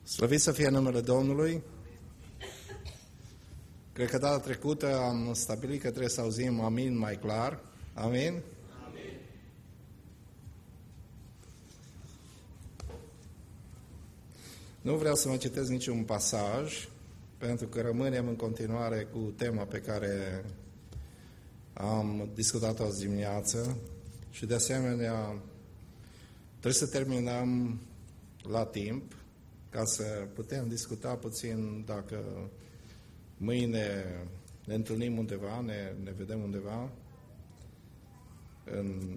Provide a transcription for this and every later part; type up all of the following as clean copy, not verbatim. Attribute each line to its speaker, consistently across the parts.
Speaker 1: Slăvit să fie numele Domnului. Cred că data trecută am stabilit că trebuie să auzim amin mai clar. Amin?
Speaker 2: Amin.
Speaker 1: Nu vreau să mai citesc niciun pasaj, pentru că rămânem în continuare cu tema pe care am discutat-o azi dimineață și de asemenea trebuie să terminăm la timp ca să putem discuta puțin dacă mâine ne întâlnim undeva, ne vedem undeva în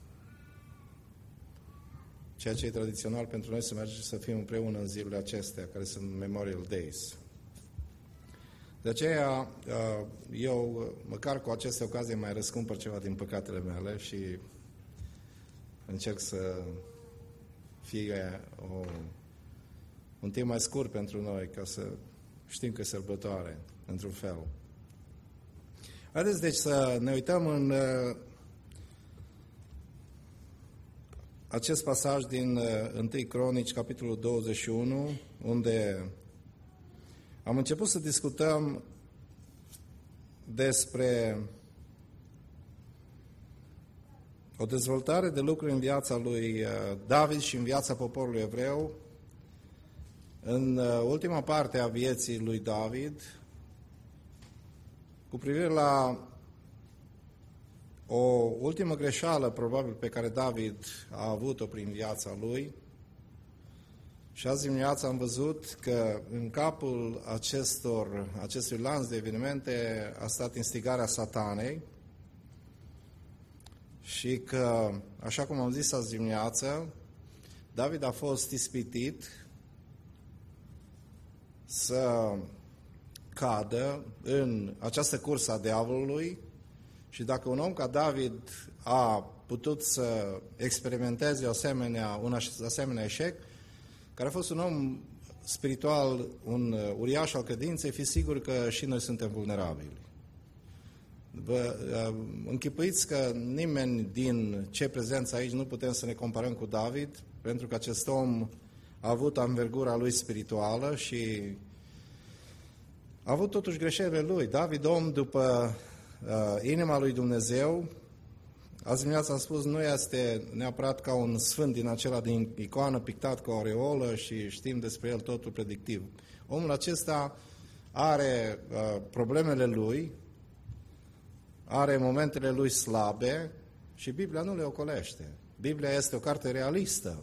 Speaker 1: ceea ce e tradițional pentru noi să mergem și să fim împreună în zilele acestea, care sunt Memorial Days. De aceea, eu, măcar cu aceste ocazii, mai răscumpăr ceva din păcatele mele și încerc să fie un timp mai scurt pentru noi, ca să știm că e sărbătoare, într-un fel. Haideți, deci, să ne uităm în acest pasaj din 1 Cronici, capitolul 21, unde am început să discutăm despre o dezvoltare de lucruri în viața lui David și în viața poporului evreu. În ultima parte a vieții lui David, cu privire la o ultimă greșeală, probabil, pe care David a avut-o prin viața lui, și azi dimineața am văzut că în capul acestui lanț de evenimente a stat instigarea Satanei și că, așa cum am zis azi dimineață, David a fost ispitit să cadă în această cursă a diavolului și dacă un om ca David a putut să experimenteze un asemenea eșec, care a fost un om spiritual, un uriaș al credinței, fi sigur că și noi suntem vulnerabili. Vă închipuiți că nimeni din cei prezenți aici nu putem să ne comparăm cu David, pentru că acest om a avut anvergura lui spirituală și a avut totuși greșelile lui. David, om după inima lui Dumnezeu, azi dimineața am spus, nu este neapărat ca un sfânt din acela din icoană pictat cu o aureolă și știm despre el totul predictiv. Omul acesta are problemele lui, are momentele lui slabe și Biblia nu le ocolește. Biblia este o carte realistă.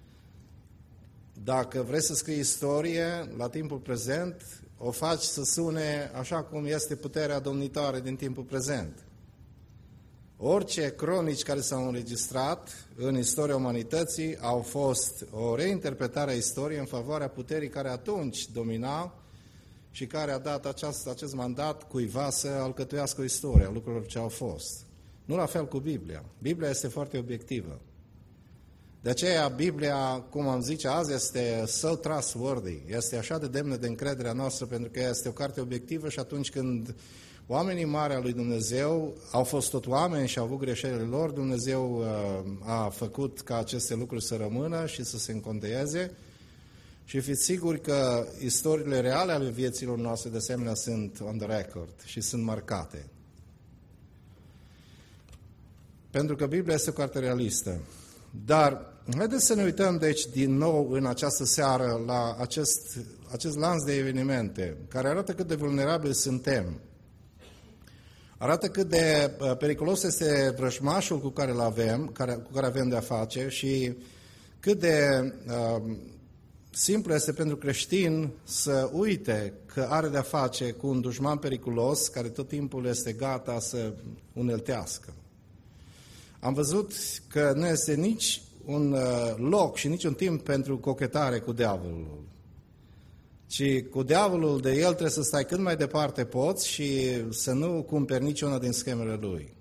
Speaker 1: Dacă vrei să scrii istorie la timpul prezent, o faci să sune așa cum este puterea domnitoare din timpul prezent. Orice cronici care s-au înregistrat în istoria umanității au fost o reinterpretare a istoriei în favoarea puterii care atunci domina și care a dat acest mandat cuiva să alcătuiască o istorie a lucrurilor ce au fost. Nu la fel cu Biblia. Biblia este foarte obiectivă. De aceea Biblia, cum am zice azi, este so trustworthy, este așa de demnă de încrederea noastră pentru că este o carte obiectivă și atunci când oamenii mari al lui Dumnezeu au fost tot oameni și au avut greșelile lor, Dumnezeu a făcut ca aceste lucruri să rămână și să se înconteieze și fiți siguri că istoriile reale ale vieților noastre de asemenea sunt on the record și sunt marcate. Pentru că Biblia este o carte realistă. Dar haideți să ne uităm deci din nou în această seară la acest lanț de evenimente care arată cât de vulnerabili suntem. Arată cât de periculos este vrăjmașul cu care avem de-a face și cât de simplu este pentru creștin să uite că are de-a face cu un dușman periculos care tot timpul este gata să uneltească. Am văzut că nu este nici un loc și nici un timp pentru cochetare cu diavolul, ci cu diavolul de el trebuie să stai cât mai departe poți și să nu cumperi niciuna din schemele lui.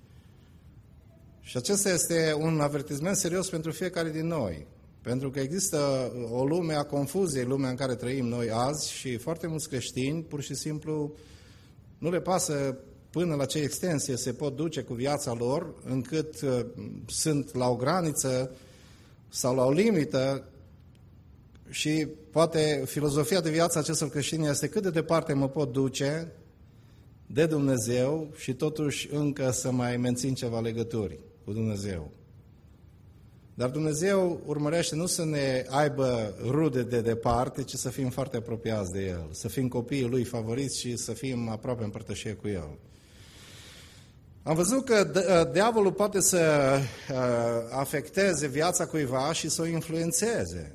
Speaker 1: Și acesta este un avertisment serios pentru fiecare din noi, pentru că există o lume a confuziei, lumea în care trăim noi azi și foarte mulți creștini pur și simplu nu le pasă până la ce extensie se pot duce cu viața lor, încât sunt la o graniță sau la o limită Și poate filozofia de viață acestor creștini este cât de departe mă pot duce de Dumnezeu și totuși încă să mai mențin ceva legături cu Dumnezeu. Dar Dumnezeu urmărește nu să ne aibă rude de departe, ci să fim foarte apropiați de El, să fim copiii Lui favoriți și să fim aproape în părtășie cu El. Am văzut că diavolul poate să afecteze viața cuiva și să o influențeze.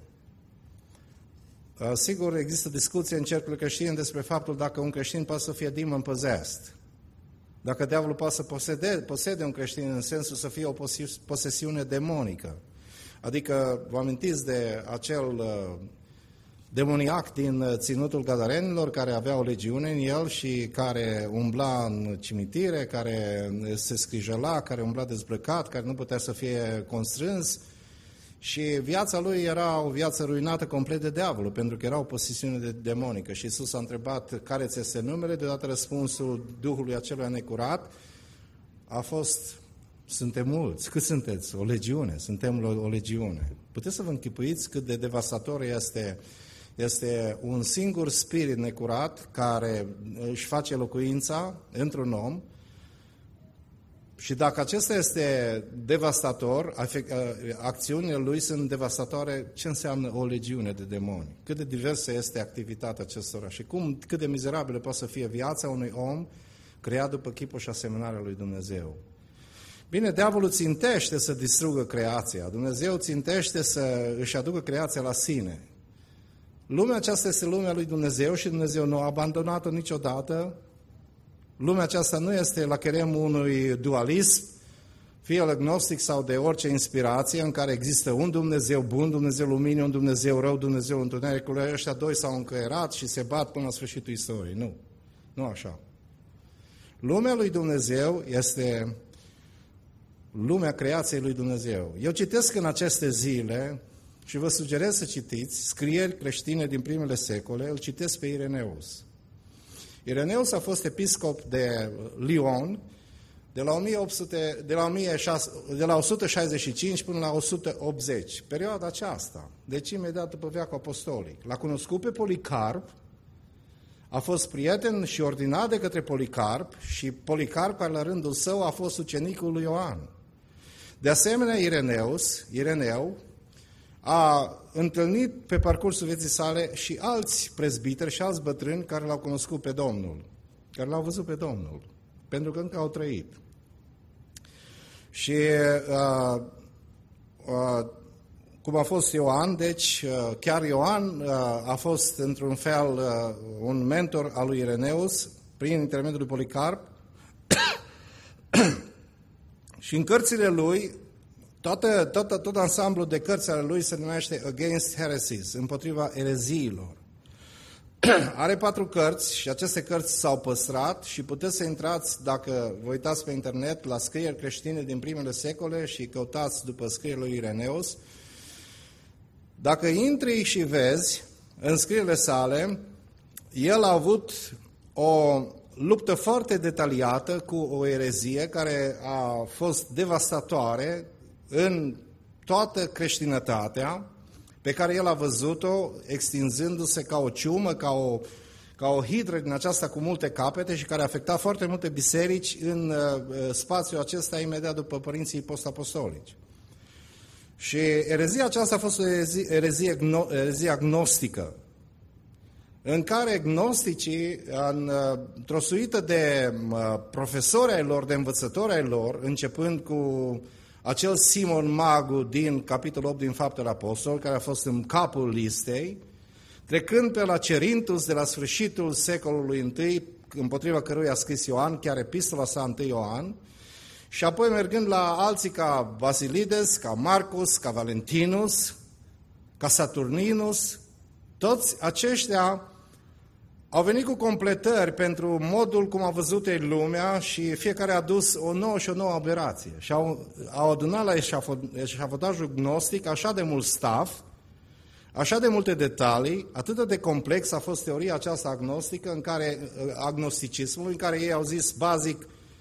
Speaker 1: Sigur, există discuție în cercurile creștine despre faptul dacă un creștin poate să fie demon possessed. Dacă diavolul poate să posede un creștin în sensul să fie o posesiune demonică. Adică, vă amintiți de acel demoniac din ținutul Gadarenilor care avea o legiune în el și care umbla în cimitire, care se scrijăla, care umbla dezbrăcat, care nu putea să fie constrâns. Și viața lui era o viață ruinată complet de diavolul, pentru că era o posesiune demonică. Și Iisus a întrebat care ți este numele, deodată răspunsul Duhului acelui necurat a fost: suntem mulți. Cât sunteți? O legiune. Suntem o legiune. Puteți să vă închipuiți cât de devastator este un singur spirit necurat care își face locuința într-un om. Și dacă acesta este devastator, acțiunile lui sunt devastatoare, ce înseamnă o legiune de demoni? Cât de diversă este activitatea acestora și cât de mizerabilă poate să fie viața unui om creat după chipul și asemănarea lui Dumnezeu. Bine, diavolul țintește să distrugă creația, Dumnezeu țintește să își aducă creația la sine. Lumea aceasta este lumea lui Dumnezeu și Dumnezeu nu a abandonat-o niciodată. Lumea aceasta nu este la cheremul unui dualism, fie el agnostic sau de orice inspirație, în care există un Dumnezeu bun, Dumnezeu luminii, un Dumnezeu rău, Dumnezeu întunericului. Ăștia doi s-au încăierat și se bat până la sfârșitul istoriei. Nu, nu așa. Lumea lui Dumnezeu este lumea creației lui Dumnezeu. Eu citesc în aceste zile și vă sugerez să citiți scrieri creștine din primele secole, îl citesc pe Ireneus. Ireneus a fost episcop de Lyon de la 165 până la 180, perioada aceasta, deci imediat după veacul apostolic. L-a cunoscut pe Policarp, a fost prieten și ordinat de către Policarp și Policarp, care la rândul său a fost ucenicul lui Ioan. De asemenea, Ireneu a întâlnit pe parcursul vieții sale și alți prezbiteri și alți bătrâni care l-au cunoscut pe Domnul, care l-au văzut pe Domnul, pentru că încă au trăit. Și cum a fost Ioan, deci chiar Ioan a fost într-un fel un mentor al lui Ireneus prin intermediul lui Policarp și în cărțile lui tot ansamblul de cărți ale lui se numește Against Heresies, împotriva ereziilor. Are 4 cărți și aceste cărți s-au păstrat și puteți să intrați, dacă vă uitați pe internet, la scrieri creștine din primele secole și căutați după scrierile lui Ireneus. Dacă intri și vezi în scrierile sale, el a avut o luptă foarte detaliată cu o erezie care a fost devastatoare în toată creștinătatea, pe care el a văzut-o extinzându-se ca o ciumă, ca o hidră din aceasta cu multe capete și care a afectat foarte multe biserici în spațiul acesta imediat după părinții post-apostolici. Și erezia aceasta a fost o erezie agnostică, în care gnosticii, într-o suită de profesori ai lor, de învățători ai lor, începând cu acel Simon Magul din capitolul 8 din Faptele Apostol, care a fost în capul listei, trecând pe la Cerintus de la sfârșitul secolului I, împotriva căruia a scris Ioan, chiar epistola sa 1 Ioan, și apoi mergând la alții ca Basilides, ca Marcus, ca Valentinus, ca Saturninus, toți aceștia au venit cu completări pentru modul cum a văzut ei lumea și fiecare a adus o nouă aberație. Și au adunat la eșafotajul gnostic așa de mult staff, așa de multe detalii, atât de complex a fost teoria aceasta agnosticismului, în care ei au zis bazic,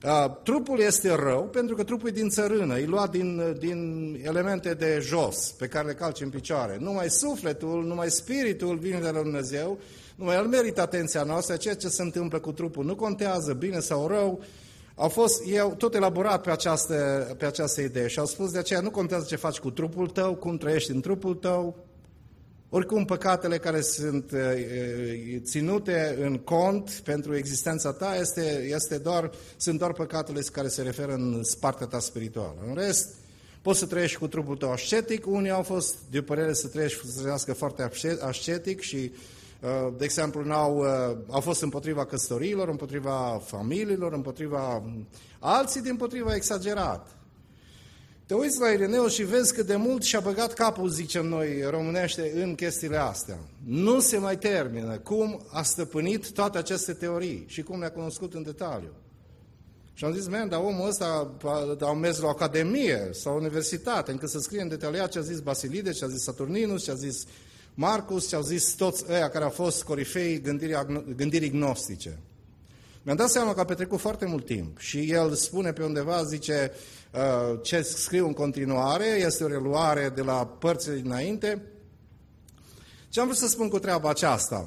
Speaker 1: Trupul este rău pentru că trupul e din țărână, e luat din elemente de jos pe care le calci în picioare. Numai sufletul, numai spiritul vine de la Dumnezeu, numai El merită atenția noastră, ceea ce se întâmplă cu trupul nu contează, bine sau rău. Au fost tot elaborat pe această idee și au spus de aceea nu contează ce faci cu trupul tău, cum trăiești în trupul tău, oricum păcatele care sunt ținute în cont pentru existența ta sunt doar păcatele care se referă în partea ta spirituală. În rest, poți să trăiești cu trupul tău ascetic, unii au fost de părere să trăiască foarte ascetic și, de exemplu, au fost împotriva căsătoriilor, împotriva familiilor, alții dimpotriva exagerat. Te uiți la Ireneu și vezi cât de mult și-a băgat capul, zicem noi românește, în chestiile astea. Nu se mai termină cum a stăpânit toate aceste teorii și cum le-a cunoscut în detaliu. Și am zis, dar omul ăsta a mers la o academie sau universitate, încât să scrie în detaliat ce a zis Basilide, ce a zis Saturninus, ce a zis Marcus, ce au zis toți ăia care au fost corifei gândirii gnostice. Mi-am dat seama că a petrecut foarte mult timp și el spune pe undeva, zice, ce scriu în continuare, este o reluare de la părțile dinainte. Ce am vrut să spun cu treaba aceasta?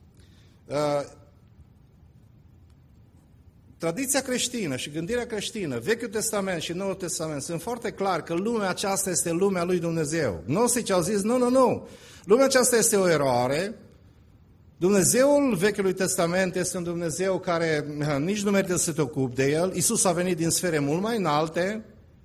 Speaker 1: Tradiția creștină și gândirea creștină, Vechiul Testament și Noul Testament, sunt foarte clar că lumea aceasta este lumea lui Dumnezeu. Gnostici au zis, nu, lumea aceasta este o eroare. Dumnezeul Vechiului Testament este un Dumnezeu care nici nu merită să te ocupi de El. Iisus a venit din sfere mult mai înalte.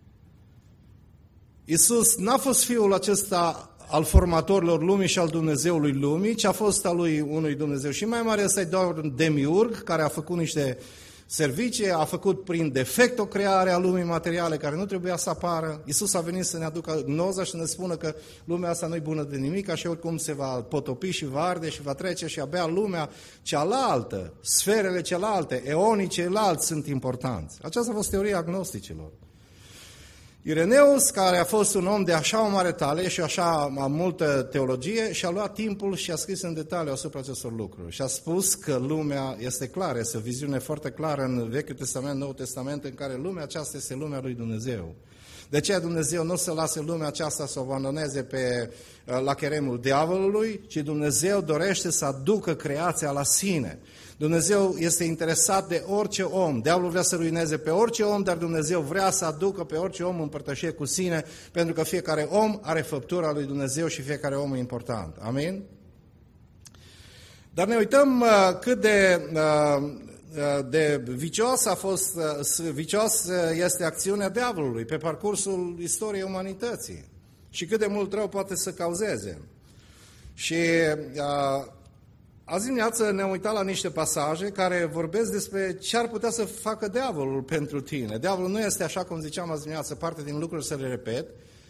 Speaker 1: Iisus n-a fost Fiul acesta al formatorilor lumii și al Dumnezeului lumii, ci a fost al lui unui Dumnezeu și mai mare. Ăsta e doar un demiurg care a făcut niște servicii, a făcut prin defect o creare a lumii materiale care nu trebuia să apară. Iisus a venit să ne aducă gnoza și să ne spună că lumea asta nu-i bună de nimic, așa oricum se va potopi și va arde și va trece și abia lumea cealaltă, sferele celelalte, eonii ceilalți sunt importanți. Aceasta a fost teoria agnosticilor. Ireneus, care a fost un om de așa o mare talie și așa multă teologie, și-a luat timpul și a scris în detaliu asupra acestor lucruri. Și a spus că lumea este clară, este o viziune foarte clară în Vechiul Testament, Noul Testament, în care lumea aceasta este lumea lui Dumnezeu. De aceea Dumnezeu nu o să lase lumea aceasta să o abandoneze la cheremul diavolului, ci Dumnezeu dorește să aducă creația la sine. Dumnezeu este interesat de orice om. Diavolul vrea să ruineze pe orice om, dar Dumnezeu vrea să aducă pe orice om în părtășie cu sine, pentru că fiecare om are făptura lui Dumnezeu și fiecare om e important. Amin? Dar ne uităm cât de vicios este acțiunea diavolului pe parcursul istoriei umanității și cât de mult rău poate să cauzeze. Și azi dimineață ne-am uitat la niște pasaje care vorbesc despre ce ar putea să facă diavolul pentru tine. Diavolul nu este, așa cum ziceam azi dimineață, parte din lucruri, să le repet,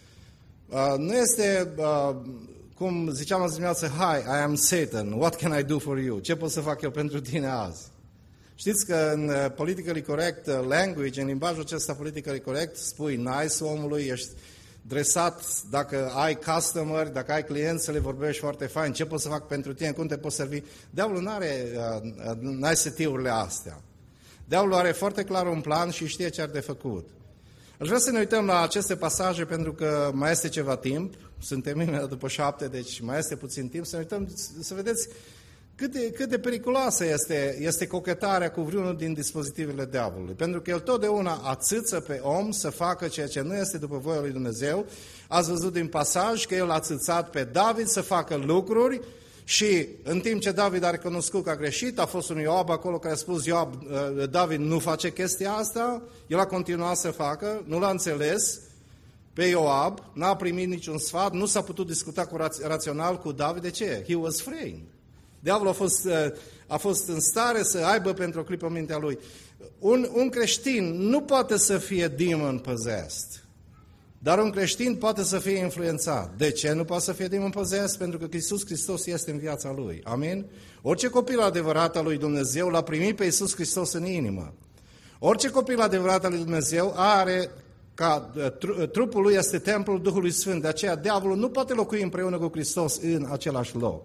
Speaker 1: nu este, cum ziceam azi dimineață, hi, I am Satan, what can I do for you? Ce pot să fac eu pentru tine azi? Știți că în politically correct language, în limbajul acesta politically correct, spui nice omului, ești dresat, dacă ai customer, dacă ai clienți, să le vorbești foarte fain, ce pot să fac pentru tine, cum te pot servi. Diavolul nu are nice-tiurile astea. Diavolul are foarte clar un plan și știe ce ar de făcut. Aș vrea să ne uităm la aceste pasaje pentru că mai este ceva timp, suntem imediat după 7, deci mai este puțin timp, să ne uităm, să vedeți cât de periculoasă este cochetarea cu vreunul din dispozitivele diavolului. Pentru că el totdeauna ațâță pe om să facă ceea ce nu este după voia lui Dumnezeu. Ați văzut din pasaj că el a țâțat pe David să facă lucruri și în timp ce David a recunoscut că a greșit, a fost un Ioab acolo care a spus, David nu face chestia asta, el a continuat să facă, nu l-a înțeles pe Ioab, n-a primit niciun sfat, nu s-a putut discuta rațional cu David. De ce? He was framed. Diavolul a fost în stare să aibă pentru o clipă mintea lui. Un creștin nu poate să fie demon possessed, dar un creștin poate să fie influențat. De ce nu poate să fie demon possessed? Pentru că Iisus Hristos este în viața lui. Amin? Orice copil adevărat al lui Dumnezeu l-a primit pe Iisus Hristos în inimă. Orice copil adevărat al lui Dumnezeu are ca trupul lui este templul Duhului Sfânt. De aceea diavolul nu poate locui împreună cu Hristos în același loc.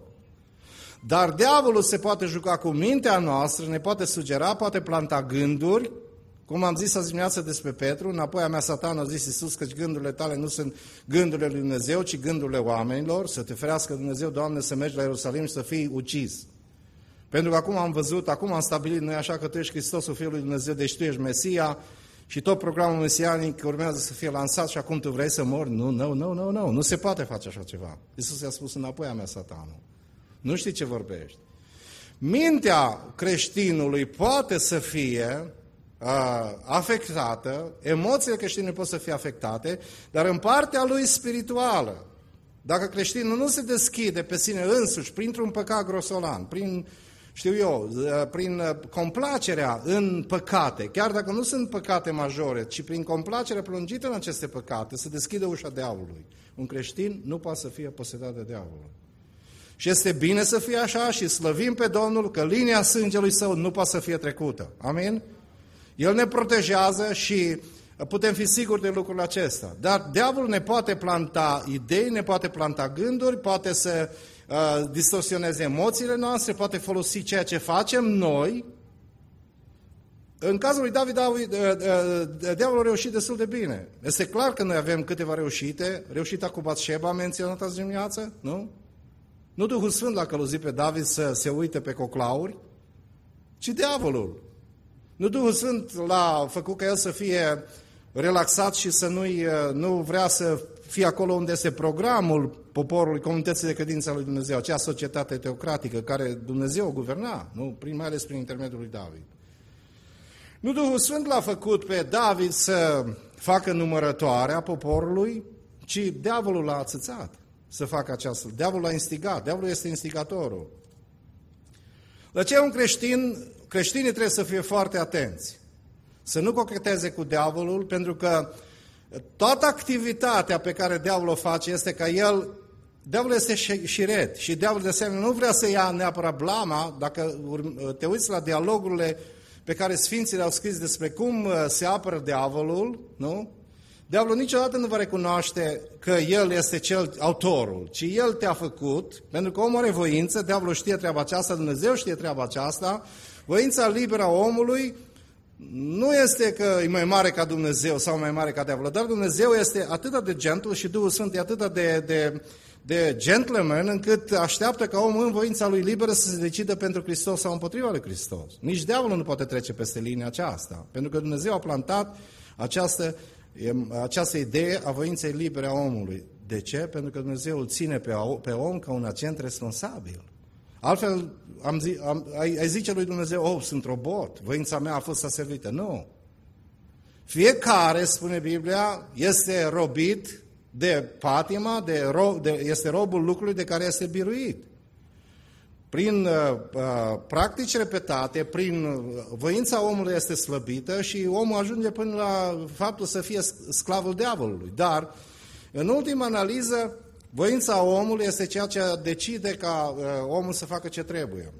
Speaker 1: Dar diavolul se poate juca cu mintea noastră, ne poate sugera, poate planta gânduri Cum am zis azi dimineață despre Petru, înapoi a mea Satan, a zis Iisus, că gândurile tale nu sunt gândurile lui Dumnezeu, ci gândurile oamenilor, să te ferească Dumnezeu, Doamne, să mergi la Ierusalim și să fii ucis. Pentru că acum am văzut, acum am stabilit, nu așa că tu ești Hristosul Fiul lui Dumnezeu, deci tu ești Mesia și tot programul mesianic urmează să fie lansat și acum tu vrei să mori? Nu se poate face așa ceva. Iisus i-a spus, înapoi a mea Satanul. Nu știi ce vorbești. Mintea creștinului poate să fie afectată, emoțiile creștinului pot să fie afectate, dar în partea lui spirituală, dacă creștinul nu se deschide pe sine însuși printr-un păcat grosolan, prin complacerea în păcate, chiar dacă nu sunt păcate majore, ci prin complacerea prelungită în aceste păcate, se deschide ușa diavolului. Un creștin nu poate să fie posedat de diavolul. Și este bine să fie așa și slăvim pe Domnul că linia sângelui său nu poate să fie trecută. Amin? El ne protejează și putem fi siguri de lucrul acesta. Dar diavolul ne poate planta idei, ne poate planta gânduri, poate să distorsioneze emoțiile noastre, poate folosi ceea ce facem noi. În cazul lui David, diavolul a reușit destul de bine. Este clar că noi avem câteva reușite. Reușita cu Batșeba menționată azi dimineață, nu? Nu Duhul Sfânt l-a călăuzit pe David să se uite pe coclauri, ci diavolul. Nu Duhul Sfânt l-a făcut ca el să fie relaxat și să nu vrea să fie acolo unde este programul poporului, comunității de credință a lui Dumnezeu, acea societate teocratică care Dumnezeu o guverna, nu? Mai ales prin intermediul lui David. Nu Duhul Sfânt l-a făcut pe David să facă numărătoarea poporului, ci diavolul l-a ațățat să facă aceasta. Diavolul l-a instigat, diavolul este instigatorul. De aceea creștinii trebuie să fie foarte atenți, să nu cocheteze cu diavolul, pentru că toată activitatea pe care diavolul o face este ca diavolul este șiret și diavolul de asemenea nu vrea să ia neapărat blama. Dacă te uiți la dialogurile pe care Sfinții le-au scris despre cum se apără diavolul, nu? Diavolul niciodată nu va recunoaște că el este autorul, ci el te-a făcut, pentru că omul are voință, diavolul știe treaba aceasta, Dumnezeu știe treaba aceasta. Voința liberă a omului nu este că e mai mare ca Dumnezeu sau mai mare ca diavolul, dar Dumnezeu este atât de gentle și Duhul Sfânt e atât de gentleman încât așteaptă ca omul în voința lui liberă să se decidă pentru Hristos sau împotriva lui Hristos. Nici diavolul nu poate trece peste linia aceasta, pentru că Dumnezeu a plantat această idee a voinței libere a omului. De ce? Pentru că Dumnezeu îl ține pe om ca un agent responsabil. Altfel, ai zice lui Dumnezeu, sunt robot, voința mea a fost aservită. Nu. Fiecare, spune Biblia, este robit de patima, este robul lucrului de care este biruit. Prin practici repetate, prin voința omului este slăbită și omul ajunge până la faptul să fie sclavul diavolului. Dar, în ultima analiză, voința omului este ceea ce decide ca omul să facă ce trebuie.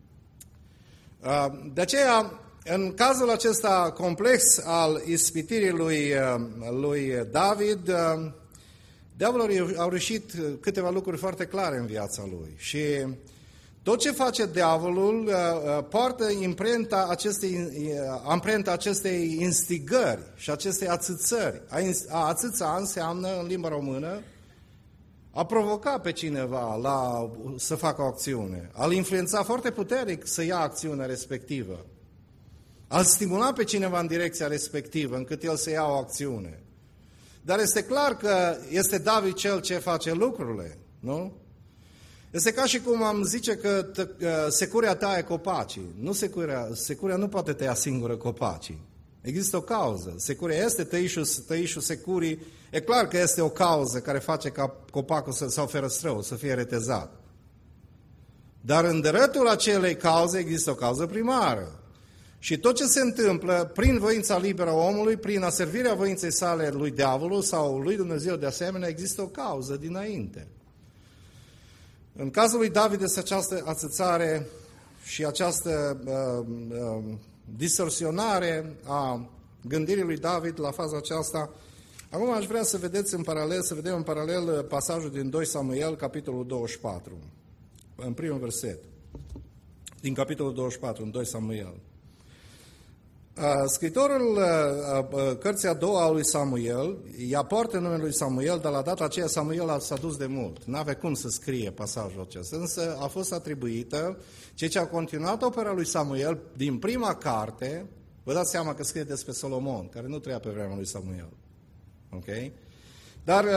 Speaker 1: De aceea, în cazul acesta complex al ispitirii lui David, diavolul a reușit câteva lucruri foarte clare în viața lui. Și tot ce face diavolul poartă amprenta acestei instigări și acestei ațățări. A ațăța înseamnă, în limba română, a provoca pe cineva să facă o acțiune, a-l influența foarte puternic să ia acțiunea respectivă, a-l stimula pe cineva în direcția respectivă, încât el să ia o acțiune. Dar este clar că este David cel ce face lucrurile, nu? Este ca și cum am zice că securea taie copacii. Securea nu poate tăia singură copacii. Există o cauză. Securea este tăișul securii. E clar că este o cauză care face ca copacul sau ferăstrăul să fie retezat. Dar în dărătul acelei cauze există o cauză primară. Și tot ce se întâmplă prin voința liberă a omului, prin aservirea voinței sale lui diavolul sau lui Dumnezeu de asemenea, există o cauză dinainte. În cazul lui David este această ațățare și această distorsionare a gândirii lui David la faza aceasta. Acum aș vrea să vedem în paralel pasajul din 2 Samuel, capitolul 24, în primul verset, din capitolul 24, în 2 Samuel. Scriitorul cărții a doua a lui Samuel, ea poartă numele lui Samuel, dar la data aceea Samuel s-a dus de mult. N-avea cum să scrie pasajul acesta, însă a fost atribuită, ceea ce a continuat opera lui Samuel din prima carte. Vă dați seama că scrie despre Solomon, care nu trăia pe vremea lui Samuel. Ok? Dar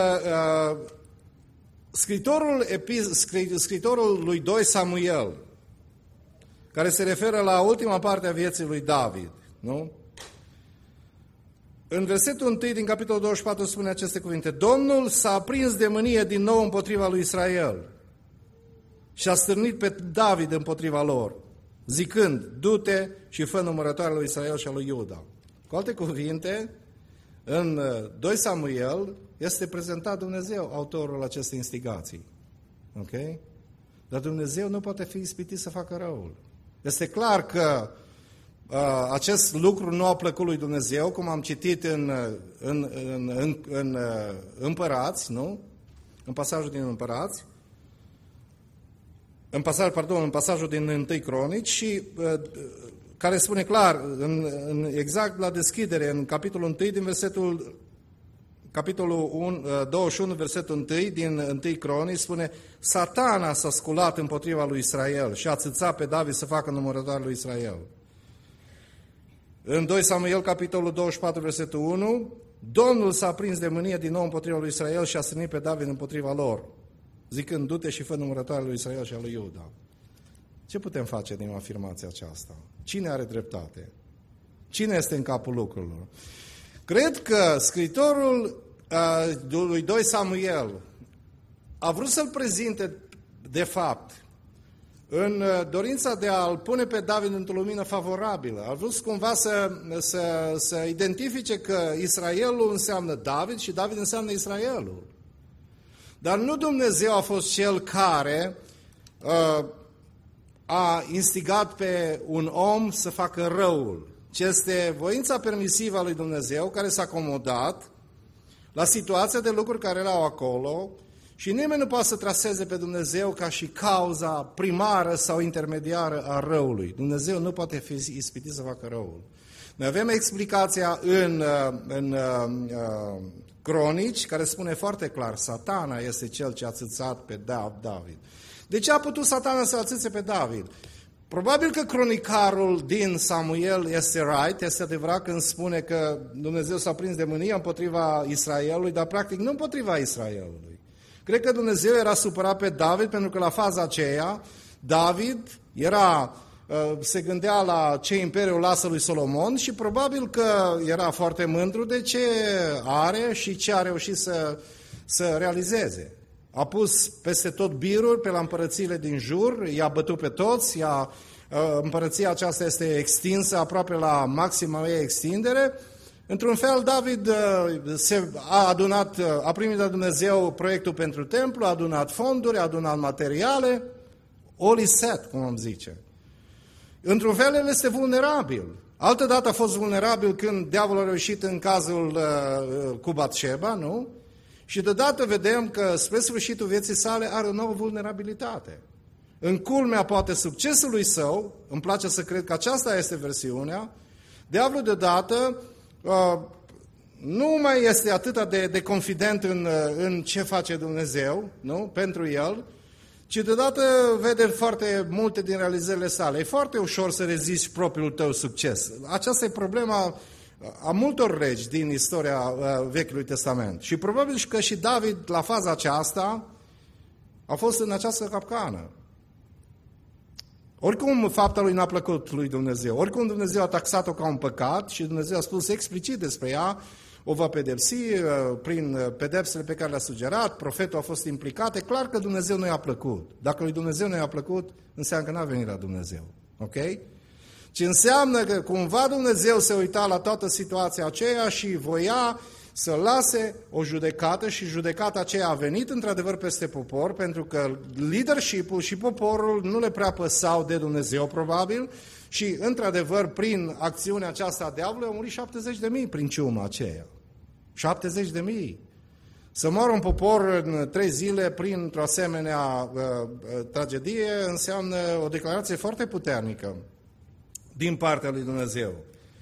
Speaker 1: scriitorul lui 2 Samuel, care se referă la ultima parte a vieții lui David, nu? În versetul 1 din capitolul 24 spune aceste cuvinte: Domnul s-a aprins de mânie din nou împotriva lui Israel și a stârnit pe David împotriva lor, zicând: du-te și fă numărătoarea lui Israel și a lui Iuda. Cu alte cuvinte, în 2 Samuel este prezentat Dumnezeu, autorul acestei instigații. Ok? Dar Dumnezeu nu poate fi ispitit să facă răul. Este clar că acest lucru nu a plăcut lui Dumnezeu, cum am citit în Împărați, nu? În pasajul din Împărați, în pasajul din 1 Cronici, și care spune clar, exact la deschidere, în capitolul 1 din capitolul 21, versetul 1 din 1 Cronici, spune: Satana s-a sculat împotriva lui Israel și a țâțat pe David să facă numărătoarea lui Israel. În 2 Samuel, capitolul 24, versetul 1, Domnul s-a prins de mânie din nou împotriva lui Israel și a strânit pe David împotriva lor, zicând: du-te și fă numărătoarea lui Israel și a lui Iuda. Ce putem face din afirmația aceasta? Cine are dreptate? Cine este în capul lucrurilor? Cred că scriitorul lui 2 Samuel a vrut să-l prezinte, de fapt, în dorința de a-l pune pe David într-o lumină favorabilă. A vrut cumva să identifice că Israelul înseamnă David și David înseamnă Israelul. Dar nu Dumnezeu a fost cel care a instigat pe un om să facă răul, ci este voința permisivă a lui Dumnezeu, care s-a acomodat la situația de lucruri care erau acolo, și nimeni nu poate să traseze pe Dumnezeu ca și cauza primară sau intermediară a răului. Dumnezeu nu poate fi ispitit să facă răul. Noi avem explicația în Cronici, care spune foarte clar: Satana este cel ce a țâțat pe David. De ce a putut Satana să țâțe pe David? Probabil că cronicarul din Samuel este right, este adevărat când spune că Dumnezeu s-a prins de mânie împotriva Israelului, dar practic nu împotriva Israelului. Cred că Dumnezeu era supărat pe David pentru că la faza aceea David se gândea la ce imperiu lasă lui Solomon și probabil că era foarte mândru de ce are și ce a reușit să realizeze. A pus peste tot biruri pe la împărățiile din jur, i-a bătut pe toți, împărăția aceasta este extinsă aproape la maxima ei extindere. Într-un fel, David a primit de Dumnezeu proiectul pentru templu, a adunat fonduri, a adunat materiale, all is set, cum am zice. Într-un fel, el este vulnerabil. Altădată a fost vulnerabil când diavolul a reușit în cazul cu Batșeba, nu? Și deodată vedem că spre sfârșitul vieții sale are o nouă vulnerabilitate. În culmea poate succesului său, îmi place să cred că aceasta este versiunea, diavolul deodată nu mai este atât de confident în ce face Dumnezeu, nu? Pentru el, ci deodată vede foarte multe din realizările sale. E foarte ușor să rezisti propriul tău succes. Aceasta e problema a multor regi din istoria Vechiului Testament. Și probabil că și David, la faza aceasta, a fost în această capcană. Oricum fapta lui n-a plăcut lui Dumnezeu, oricum Dumnezeu a taxat-o ca un păcat și Dumnezeu a spus explicit despre ea, o va pedepsi prin pedepsele pe care le-a sugerat, profetul a fost implicat, e clar că Dumnezeu nu i-a plăcut. Dacă lui Dumnezeu nu i-a plăcut, înseamnă că n-a venit la Dumnezeu. Ok? Ce înseamnă că cumva Dumnezeu se uita la toată situația aceea și voia să lase o judecată și judecata aceea a venit într-adevăr peste popor, pentru că leadership-ul și poporul nu le prea păsau de Dumnezeu probabil și într-adevăr prin acțiunea aceasta a diavolului au murit 70.000 prin ciuma aceea. 70.000. Să moară un popor în 3 zile printr-o asemenea tragedie înseamnă o declarație foarte puternică din partea lui Dumnezeu.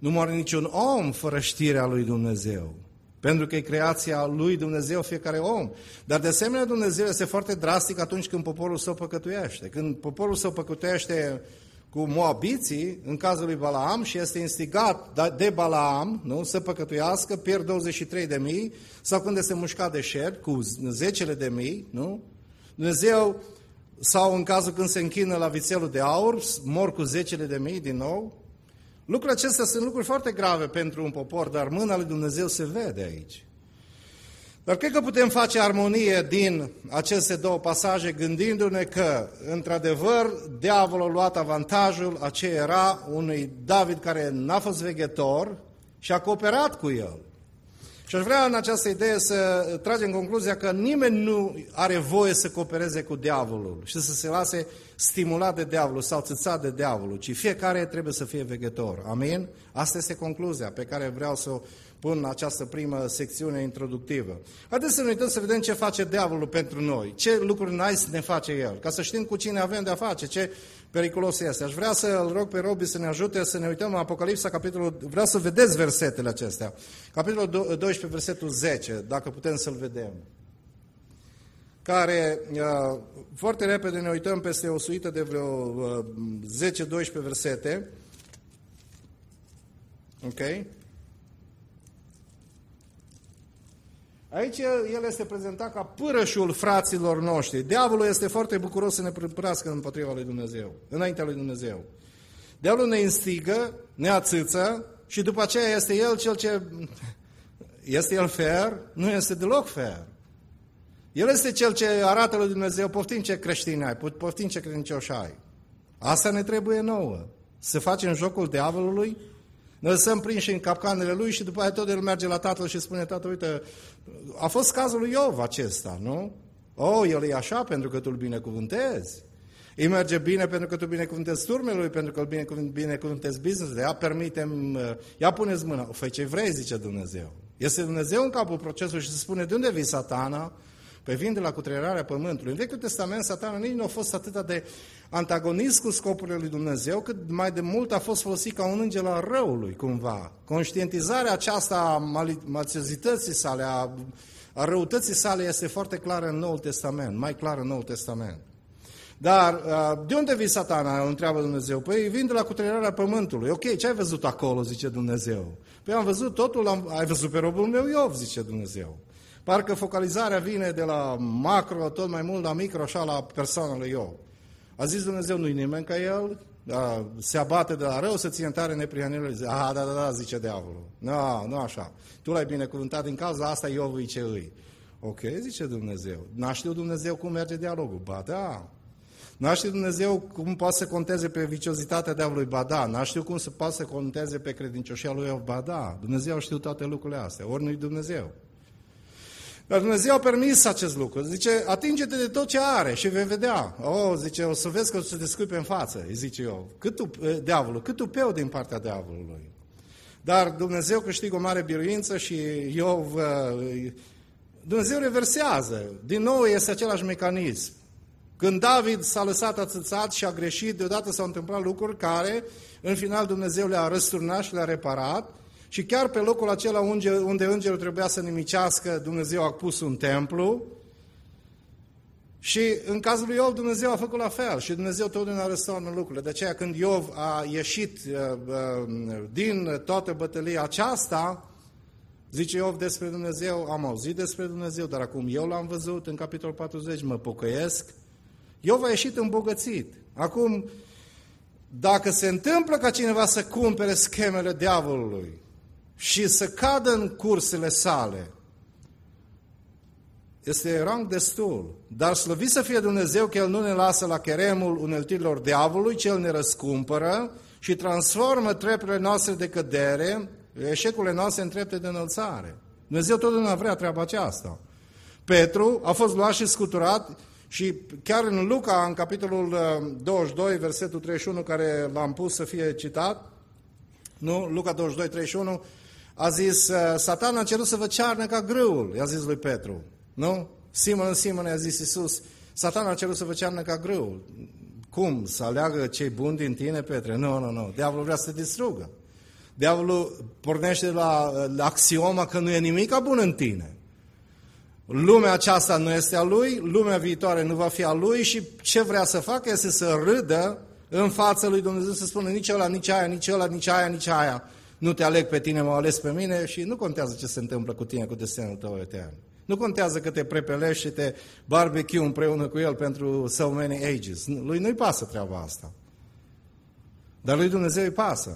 Speaker 1: Nu moare niciun om fără știrea lui Dumnezeu. Pentru că e creația lui Dumnezeu fiecare om. Dar de asemenea Dumnezeu este foarte drastic atunci când poporul său păcătuiește. Când poporul său păcătuiește cu moabiții, în cazul lui Balaam, și este instigat de Balaam, nu, să păcătuiască, pierd 23.000, sau când este mușcat de șerpi cu 10.000, nu? Dumnezeu, sau în cazul când se închină la vițelul de aur, mor cu 10.000 din nou. Lucrurile acestea sunt lucruri foarte grave pentru un popor, dar mâna lui Dumnezeu se vede aici. Dar cred că putem face armonie din aceste două pasaje, gândindu-ne că, într-adevăr, diavolul a luat avantajul, aceea era unui David care n-a fost veghetor și a cooperat cu el. Și aș vrea în această idee să tragem concluzia că nimeni nu are voie să coopereze cu diavolul și să se lase stimulat de diavolul sau țâțat de diavolul, ci fiecare trebuie să fie veghetor. Amin? Asta este concluzia pe care vreau să o pun în această primă secțiune introductivă. Haideți să ne uităm să vedem ce face diavolul pentru noi, ce lucruri nice ne face el, ca să știm cu cine avem de-a face, ce periculos este. Aș vrea să-l rog pe Robi să ne ajute să ne uităm în Apocalipsa, capitolul, vreau să vedeți versetele acestea, capitolul 12, versetul 10, dacă putem să-l vedem, care foarte repede ne uităm peste o suită de vreo 10-12 versete, ok? Aici el este prezentat ca pârășul fraților noștri. Diavolul este foarte bucuros să ne pârâască împotriva lui Dumnezeu, înaintea lui Dumnezeu. Diavolul ne instigă, ne ațâță și după aceea este el cel ce... Este el fair? Nu este deloc fair. El este cel ce arată lui Dumnezeu, poftim ce creștini ai, poftim ce credincioși ai. Asta ne trebuie nouă. Să facem jocul diavolului, ne lăsăm prinși în capcanele lui și după aceea tot el merge la tatăl și spune, tată, uite, a fost cazul lui Iov acesta, nu? El e așa pentru că tu îl binecuvântezi. Îi merge bine pentru că tu binecuvântezi turmele lui, pentru că îl binecuvântezi business-ul. Ia puneți mâna. Făi ce vrei, zice Dumnezeu. Este Dumnezeu în capul procesului și se spune, de unde vii, Satana? Păi vin de la cutrerarea pământului. În Vechiul Testament, Satana nici nu a fost atât de antagonist cu scopurile lui Dumnezeu, cât mai de mult a fost folosit ca un înger al răului, cumva. Conștientizarea aceasta a malițiozității sale, a răutății sale este foarte clară în Noul Testament, mai clară în Noul Testament. Dar de unde vii, Satana? Întreabă Dumnezeu. Păi vin de la cutrerarea pământului. Ok, ce ai văzut acolo, zice Dumnezeu? Păi am văzut totul, ai văzut pe robul meu Iov, zice Dumnezeu. Parcă focalizarea vine de la macro tot mai mult la micro, așa la persoana lui Iov. A zis Dumnezeu, nu-i nimeni ca el, se abate de la rău, se ține tare neprihănirile. Da, zice diavolul. Nu așa. Tu l-ai binecuvântat din cauza asta, Iov îi ce îi. Ok, zice Dumnezeu. N-a știut Dumnezeu cum merge dialogul? Ba da. N-a știut Dumnezeu cum poate să conteze pe viciozitatea diavolului? Ba da. N-a știut cum poate să conteze pe credincioșia lui Iov? Ba da. Dumnezeu a știut toate lucrurile astea. Ori nu-i Dumnezeu. Dar Dumnezeu a permis acest lucru. Zice, atinge-te de tot ce are și vei vedea. Zice, o să vezi că o să te descurci în față, îi zice Iov. Diavolul, cât tupeu din partea diavolului. Dar Dumnezeu câștigă o mare biruință și Iov, Dumnezeu reversează. Din nou este același mecanism. Când David s-a lăsat ațățat și a greșit, deodată s-au întâmplat lucruri care, în final, Dumnezeu le-a răsturnat și le-a reparat. Și chiar pe locul acela unde îngerul trebuia să nimicească, Dumnezeu a pus un templu. Și în cazul lui Iov, Dumnezeu a făcut la fel. Și Dumnezeu totdeauna răstoarnă lucrurile. De aceea când Iov a ieșit din toată bătălia aceasta, zice Iov despre Dumnezeu, am auzit despre Dumnezeu, dar acum eu l-am văzut în capitolul 40, mă pocăiesc. Iov a ieșit îmbogățit. Acum, dacă se întâmplă ca cineva să cumpere schemele diavolului și să cadă în cursele sale, este rang destul. Dar slăvit să fie Dumnezeu că El nu ne lasă la cheremul uneltirilor diavolului, ci El ne răscumpără și transformă treptele noastre de cădere, eșecurile noastre în trepte de înălțare. Dumnezeu totdeauna vrea treaba aceasta. Petru a fost luat și scuturat și chiar în Luca, în capitolul 22, versetul 31, care l-am pus să fie citat, nu? Luca 22, 31, a zis, Satan a cerut să vă cearnă ca grâul, i-a zis lui Petru. Nu? Simon, i-a zis Iisus, Satan a cerut să vă cearnă ca grâul. Cum? Să aleagă cei buni din tine, Petre? Nu. Diavolul vrea să te distrugă. Diavolul pornește la axioma că nu e nimic bun în tine. Lumea aceasta nu este a lui, lumea viitoare nu va fi a lui și ce vrea să facă este să râdă în fața lui Dumnezeu, să spună nici ăla, nici aia, nici ăla, nici aia, nici aia. Nu te aleg pe tine, m-au ales pe mine și nu contează ce se întâmplă cu tine, cu destinul tău etern. Nu contează că te prepelești și te barbecue împreună cu el pentru so many ages. Lui nu-i pasă treaba asta. Dar lui Dumnezeu îi pasă.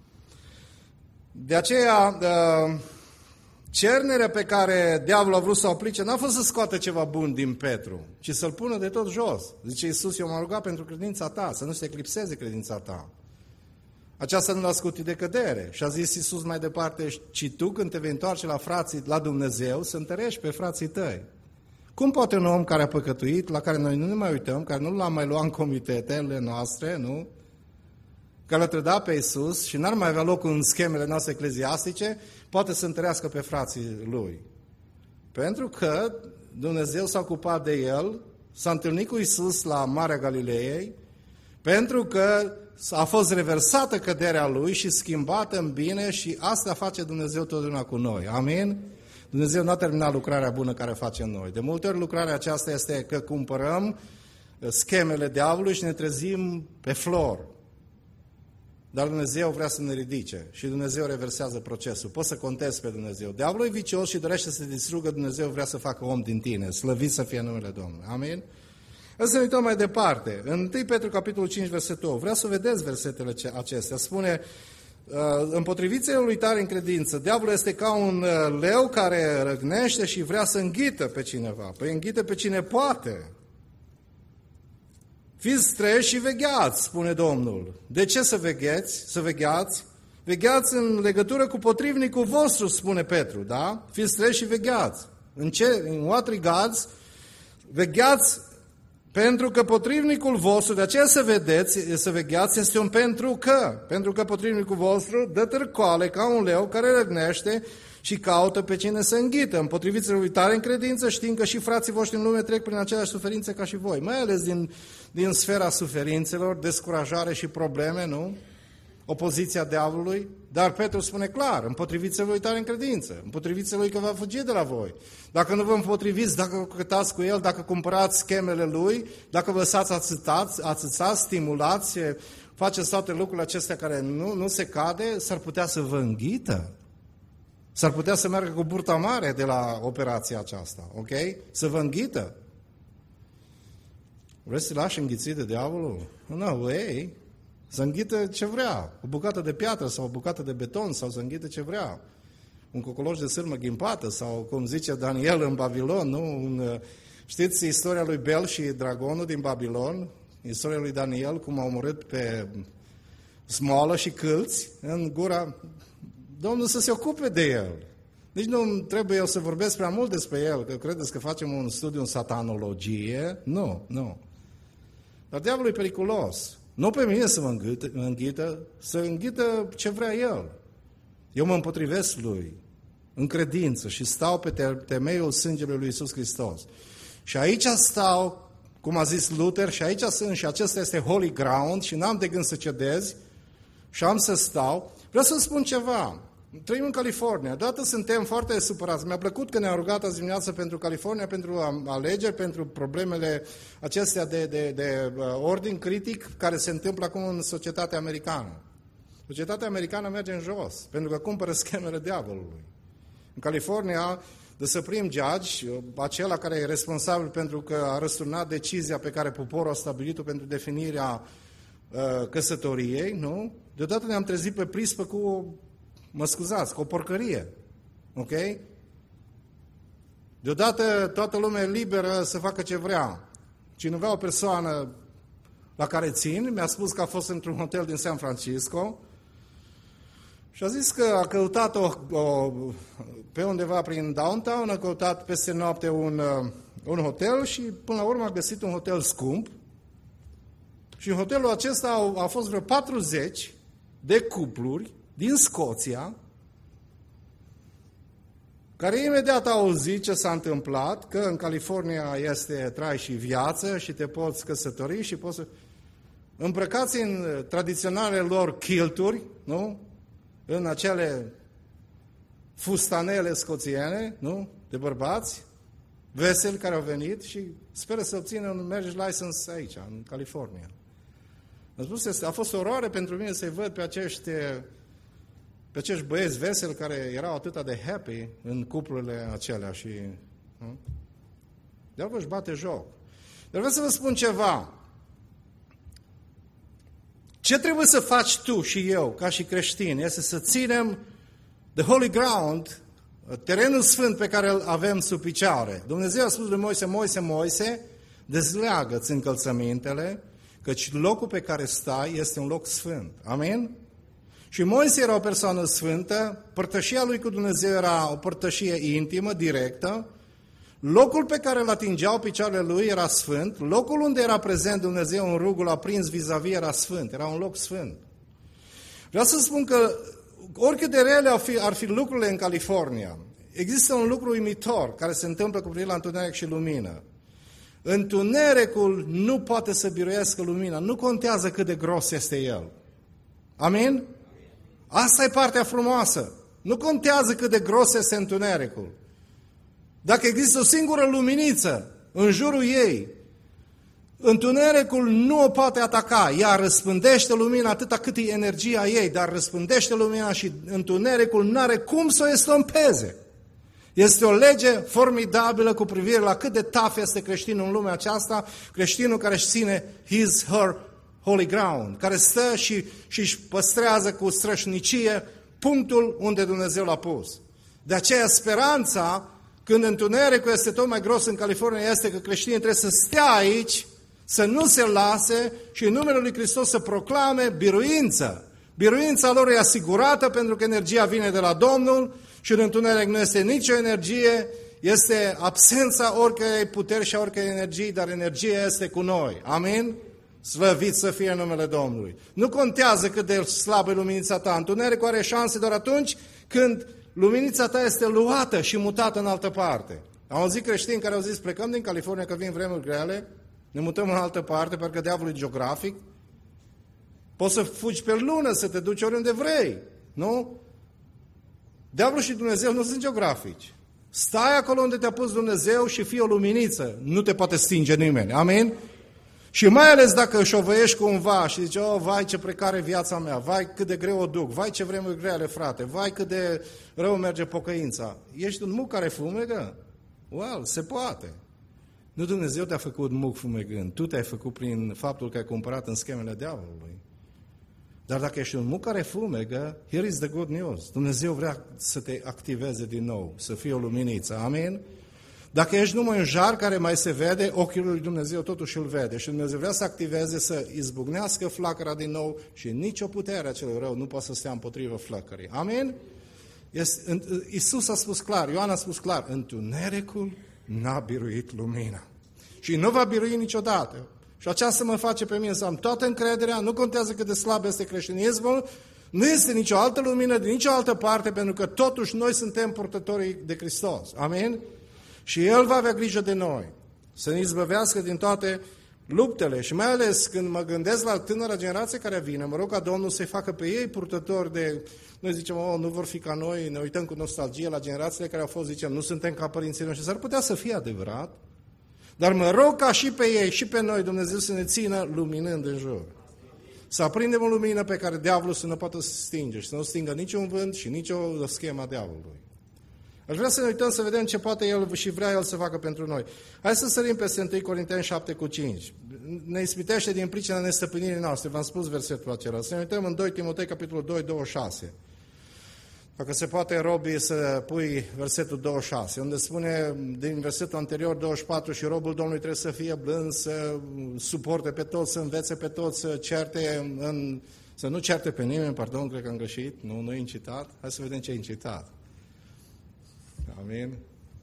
Speaker 1: De aceea, cernerea pe care diavolul a vrut să o aplice n-a fost să scoată ceva bun din Petru, ci să-l pună de tot jos. Zice Iisus, eu m-am rugat pentru credința ta, să nu se eclipseze credința ta. Aceasta nu l-a scutit de cădere. Și a zis Iisus mai departe, ci tu când te vei întoarce la frații, la Dumnezeu, să întărești pe frații tăi. Cum poate un om care a păcătuit, la care noi nu ne mai uităm, care nu l-am mai luat în comitetele noastre, nu? Care l-a trădat pe Iisus și n-ar mai avea loc în schemele noastre ecleziastice, poate să întărească pe frații lui. Pentru că Dumnezeu s-a ocupat de el, s-a întâlnit cu Iisus la Marea Galileei, pentru că a fost reversată căderea lui și schimbată în bine și asta face Dumnezeu totdeauna cu noi. Amin? Dumnezeu nu a terminat lucrarea bună care face în noi. De multe ori lucrarea aceasta este că cumpărăm schemele diavolului și ne trezim pe flor. Dar Dumnezeu vrea să ne ridice și Dumnezeu reversează procesul. Poți să contezi pe Dumnezeu. Diavolul e vicios și dorește să te distrugă, Dumnezeu vrea să facă om din tine. Slăvit să fie numele Domnului. Amin? Să ne uităm mai departe. În 1 Petru, capitolul 5, versetul 8. Vreau să vedeți versetele acestea. Spune, împotriviți lui tare în credință, diavolul este ca un leu care răgnește și vrea să înghită pe cineva. Păi înghită pe cine poate. Fiți treji și vegheați, spune Domnul. De ce să vegheați? Să vegheați? Vegheați în legătură cu potrivnicul vostru, spune Petru, da? Fiți treji și vegheați. În ce? In what regards? Vegheați pentru că potrivnicul vostru, de aceea să vegheați, este un pentru că potrivnicul vostru dă târcoale ca un leu care răgnește și caută pe cine să înghită. Împotriviți-vă lui tare în credință, știind că și frații voștri în lume trec prin aceleași suferințe ca și voi, mai ales din sfera suferințelor, descurajare și probleme, nu? Opoziția diavolului, dar Petru spune clar, împotriviți-vă lui tare în credință, împotriviți-vă lui că va fugi de la voi. Dacă nu vă împotriviți, dacă cătați cu el, dacă cumpărați schemele lui, dacă vă lăsați ațățați, stimulați, faceți toate lucrurile acestea care nu se cade, s-ar putea să vă înghită. S-ar putea să meargă cu burta mare de la operația aceasta, ok? Să vă înghită. Vreți să lași înghițit de diavolul? No way! Să înghită ce vrea, o bucată de piatră sau o bucată de beton sau să înghită ce vrea. Un cocoloș de sârmă ghimpată sau, cum zice Daniel în Babilon, nu? Știți istoria lui Bel și dragonul din Babilon? Istoria lui Daniel, cum a omorât pe smoală și câlți în gura... Domnul să se ocupe de el. Nici nu trebuie eu să vorbesc prea mult despre el, că credeți că facem un studiu în satanologie. Nu. Dar diavolul e periculos. Nu pe mine să mă înghită, să înghită ce vrea el. Eu mă împotrivesc lui în credință și stau pe temeiul sângelui lui Iisus Hristos. Și aici stau, cum a zis Luther, și aici sunt și acesta este holy ground și n-am de gând să cedez și am să stau. Vreau să spun ceva. Trăim în California, deodată suntem foarte supărați. Mi-a plăcut că ne-a rugat azi dimineață pentru California, pentru alegeri, pentru problemele acestea de ordin critic care se întâmplă acum în societatea americană. Societatea americană merge în jos, pentru că cumpără schemele diavolului. În California, the Supreme Judge, acela care e responsabil pentru că a răsturnat decizia pe care poporul a stabilit-o pentru definirea căsătoriei, nu? Deodată ne-am trezit pe prispă cu cu o porcărie. Ok? Deodată toată lumea e liberă să facă ce vrea. Cineva, o persoană la care țin, mi-a spus că a fost într-un hotel din San Francisco și a zis că a căutat pe undeva prin downtown, a căutat peste noapte un hotel și până la urmă a găsit un hotel scump și în hotelul acesta au fost vreo 40 de cupluri din Scoția, care imediat au auzit ce s-a întâmplat, că în California este trai și viață și te poți căsători și poți să... Îmbrăcați în tradiționale lor kilturi, nu? în acele fustanele scoțiene, nu? De bărbați, veseli care au venit și speră să obțină un marriage license aici, în California. Am spus, a fost o oroare pentru mine să-i văd pe acești băieți veseli care erau atât de happy în cuplurile acelea și de-al își bate joc. Dar vreau să vă spun ceva. Ce trebuie să faci tu și eu, ca și creștini, este să ținem the holy ground, terenul sfânt pe care îl avem sub picioare. Dumnezeu a spus lui Moise, Moise, dezleagă-ți încălțămintele, căci locul pe care stai este un loc sfânt. Amin? Și Moise era o persoană sfântă, părtășia lui cu Dumnezeu era o părtășie intimă, directă, locul pe care îl atingeau picioarele lui era sfânt, locul unde era prezent Dumnezeu în rugul aprins vis-a-vis era sfânt, era un loc sfânt. Vreau să spun că oricât de rele ar fi lucrurile în California, există un lucru uimitor care se întâmplă cu privire la întuneric și lumină. Întunericul nu poate să biruiască lumina, nu contează cât de gros este el. Amin? Asta e partea frumoasă. Nu contează cât de gros este întunericul. Dacă există o singură luminiță în jurul ei, întunericul nu o poate ataca. Ea răspândește lumina atâta cât e energia ei, dar răspândește lumina și întunericul nu are cum să o estompeze. Este o lege formidabilă cu privire la cât de tough este creștinul în lumea aceasta, creștinul care își ține her holy ground, care stă și își păstrează cu strășnicie punctul unde Dumnezeu l-a pus. De aceea speranța, când întunericul este tot mai gros în California, este că creștinii trebuie să stea aici, să nu se lase și în numele lui Hristos să proclame biruință. Biruința lor e asigurată pentru că energia vine de la Domnul și în întuneric nu este nicio energie, este absența oricărei puteri și a oricărei energii, dar energia este cu noi. Amin? Slăvit să fie numele Domnului. Nu contează cât de slabă e luminița ta. Întunericul are șanse doar atunci când luminița ta este luată și mutată în altă parte. Am auzit creștini care au zis, plecăm din California că vin vremuri grele, ne mutăm în altă parte, pentru că diavolul e geografic. Poți să fugi pe lună, să te duci oriunde vrei, nu? Diavolul și Dumnezeu nu sunt geografici. Stai acolo unde te-a pus Dumnezeu și fii o luminiță. Nu te poate stinge nimeni. Amin? Și mai ales dacă șovăiești cumva și zici, oh, vai ce precare viața mea, vai cât de greu o duc, vai ce vremuri grele, frate, vai cât de rău merge pocăința. Ești un muc care fumegă? Well, se poate. Nu Dumnezeu te-a făcut muc fumegând, tu te-ai făcut prin faptul că ai cumpărat în schemele diavolului. Dar dacă ești un muc care fumegă, here is the good news. Dumnezeu vrea să te activeze din nou, să fii o luminiță. Amin? Dacă ești numai un jar care mai se vede, ochiul lui Dumnezeu totuși îl vede și Dumnezeu vrea să activeze, să izbucnească flacăra din nou și nicio putere a celui rău nu poate să stea împotrivă flăcării. Amin? Iisus a spus clar, Ioan a spus clar, întunericul n-a biruit lumina și nu va birui niciodată. Și aceasta mă face pe mine să am toată încrederea, nu contează cât de slab este creștinismul, nu este nicio altă lumină din nicio altă parte, pentru că totuși noi suntem purtătorii de Hristos. Amin? Și El va avea grijă de noi, să ne izbăvească din toate luptele. Și mai ales când mă gândesc la tânăra generație care vine, mă rog ca Domnul să-i facă pe ei purtători de... Noi zicem, nu vor fi ca noi, ne uităm cu nostalgie la generațiile care au fost, zicem, nu suntem ca părinții noștri. S-ar putea să fie adevărat, dar mă rog ca și pe ei și pe noi Dumnezeu să ne țină luminând în jur. Să aprindem o lumină pe care diavolul să nu poată stinge și să nu stingă niciun vânt și nicio schemă a diavolului. Aș vrea să ne uităm să vedem ce poate El și vrea El să facă pentru noi. Hai să sărim peste 1 Corinteni 7:5. Ne ispitește din pricina nestăpânirii noastre. V-am spus versetul acela. Să ne uităm în 2 Timotei, capitolul 2, 26. Dacă se poate, Robi, să pui versetul 26, unde spune din versetul anterior 24 și robul Domnului trebuie să fie blând, să suporte pe toți, să învețe pe toți, să nu certe pe nimeni, pardon, cred că am greșit, nu e incitat. Hai să vedem ce e incitat. Amin.